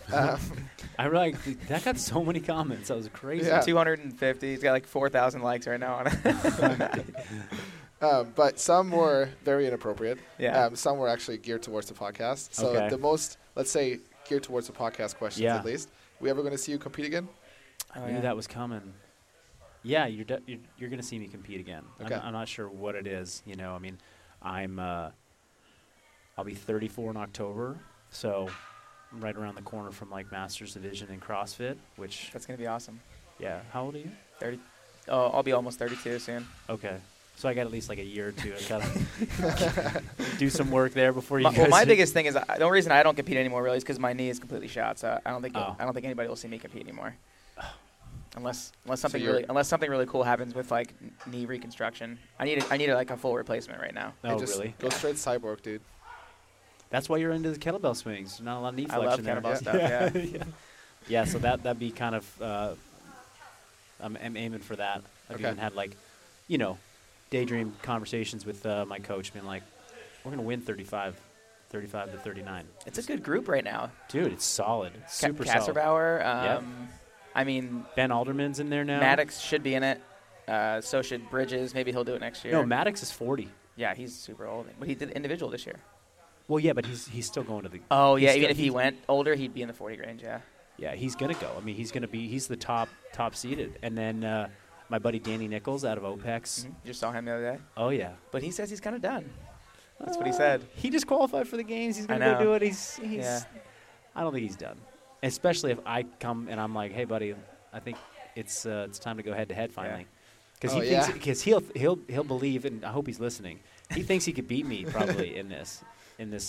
I really that got so many comments. That was crazy. Yeah. 250. He's got like 4,000 likes right now on it. But some were very inappropriate. Yeah. Some were actually geared towards the podcast. So the most, let's say, geared towards the podcast questions at least. We ever going to see you compete again? I knew that was coming. Yeah, you're going to see me compete again. Okay. I'm not sure what it is. I mean, I'll be 34 in October, so I'm right around the corner from like Masters Division in CrossFit, which that's gonna be awesome. Yeah. How old are you? 30. Oh, I'll be almost 32 soon. Okay. So I got at least like a year or two. I gotta do some work there before you. My biggest thing is the only reason I don't compete anymore really is because my knee is completely shot. So I don't think anybody will see me compete anymore. Unless something really cool happens with like knee reconstruction. I need like a full replacement right now. Oh, really? Go straight cyborg, dude. That's why you're into the kettlebell swings. Not a lot of knee flexion. I love kettlebell stuff. Yeah. Yeah. So that'd be kind of. I'm aiming for that. I've even had like, daydream conversations with my coach, being like, we're gonna win 35 to 39. It's a good group right now, dude. It's solid. It's super solid. Kasserbauer. I mean, Ben Alderman's in there now. Maddox should be in it. So should Bridges. Maybe he'll do it next year. No, Maddox is 40. Yeah, he's super old. But he did individual this year. Well, yeah, but he's still going to the... Oh, yeah, even if he went older, he'd be in the 40 range, yeah. Yeah, he's going to go. I mean, he's the top seeded. And then my buddy Danny Nichols out of OPEX. Mm-hmm. You just saw him the other day? Oh, yeah. But he says he's kind of done. That's what he said. He just qualified for the games. He's going to go do it. He's I don't think he's done. Especially if I come and I'm like, hey, buddy, I think it's time to go head-to-head finally. Because he'll believe, and I hope he's listening. He thinks he could beat me probably in this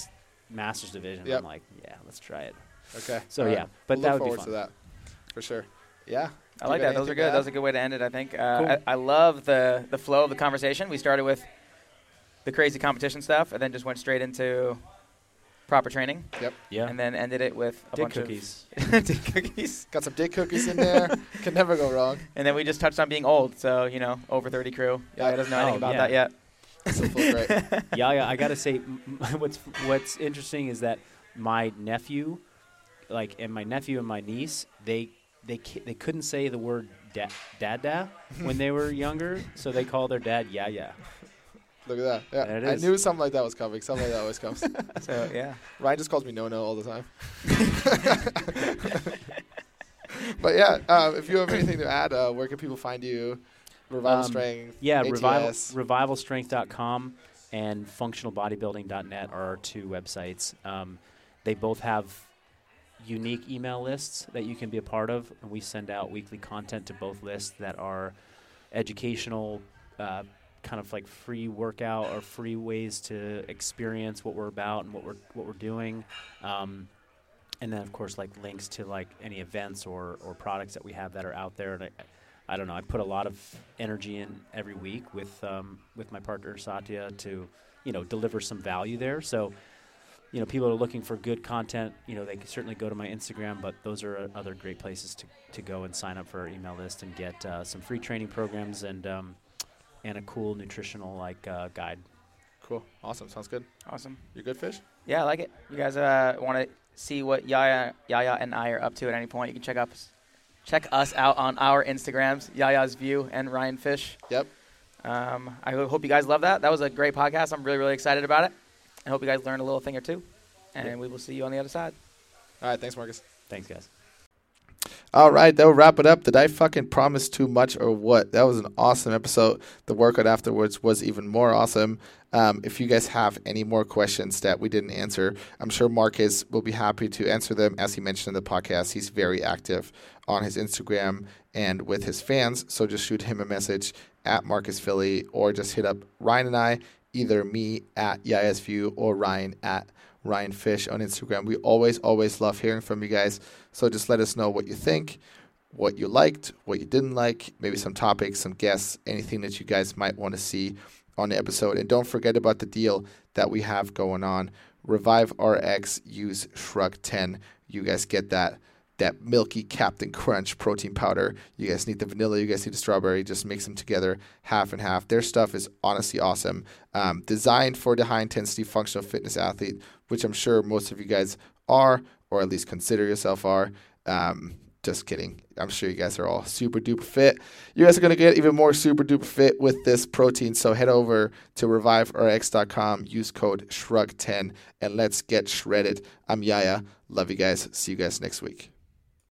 Masters division. Yep. I'm like, yeah, let's try it. Okay. So All yeah, right. but We'll that look would be forward fun. to that for sure. Yeah. I like that. Those are good. That was a good way to end it, I think. Cool. I love the flow of the conversation. We started with the crazy competition stuff and then just went straight into proper training. Yeah. And then ended it with a Dick bunch cookies. of dick cookies. Got some dick cookies in there. Can never go wrong. And then we just touched on being old. So, over 30 crew. Yeah, doesn't know anything about that yet. Still feel great. Yeah, I gotta say, what's interesting is that my nephew, and my niece, they couldn't say the word dada when they were younger, so they call their dad yeah. Look at that. Yeah, There it I is. knew something like that was coming. Something like that always comes. So, yeah. Ryan just calls me no all the time. But yeah, if you have anything to add, where can people find you? Revival Strength. Yeah, ATS. revivalstrength.com and functionalbodybuilding.net are our two websites. They both have unique email lists that you can be a part of, and we send out weekly content to both lists that are educational, kind of like free workout or free ways to experience what we're about and what we're doing. And then, of course, links to any events or products that we have that are out there. And I don't know. I put a lot of energy in every week with my partner Satya to, deliver some value there. So, people are looking for good content. They can certainly go to my Instagram, but those are other great places to go and sign up for our email list and get some free training programs and a cool nutritional guide. Cool. Awesome. Sounds good. Awesome. You good, Fish? Yeah, I like it. You guys want to see what Yaya and I are up to at any point, you can check us out on our Instagrams, Yaya's View and Ryan Fish. Yep. I hope you guys love that. That was a great podcast. I'm really, really excited about it. I hope you guys learned a little thing or two. And we will see you on the other side. All right. Thanks, Marcus. Thanks, guys. All right, that will wrap it up. Did I fucking promise too much or what? That was an awesome episode. The workout afterwards was even more awesome. If you guys have any more questions that we didn't answer, I'm sure Marcus will be happy to answer them. As he mentioned in the podcast, he's very active on his Instagram and with his fans. So just shoot him a message at Marcus Philly or just hit up Ryan and I, either me at YSView or Ryan at Ryan Fish on Instagram. We always love hearing from you guys. So just let us know what you think, what you liked, what you didn't like, maybe some topics, some guests, anything that you guys might want to see on the episode. And don't forget about the deal that we have going on. Revive RX, use Shrug 10. You guys get that milky Captain Crunch protein powder. You guys need the vanilla, you guys need the strawberry. Just mix them together, half and half. Their stuff is honestly awesome. Designed for the high-intensity functional fitness athlete, which I'm sure most of you guys are, or at least consider yourself are. Just kidding. I'm sure you guys are all super duper fit. You guys are going to get even more super duper fit with this protein. So head over to reviverx.com, use code SHRUG10, and let's get shredded. I'm Yaya. Love you guys. See you guys next week.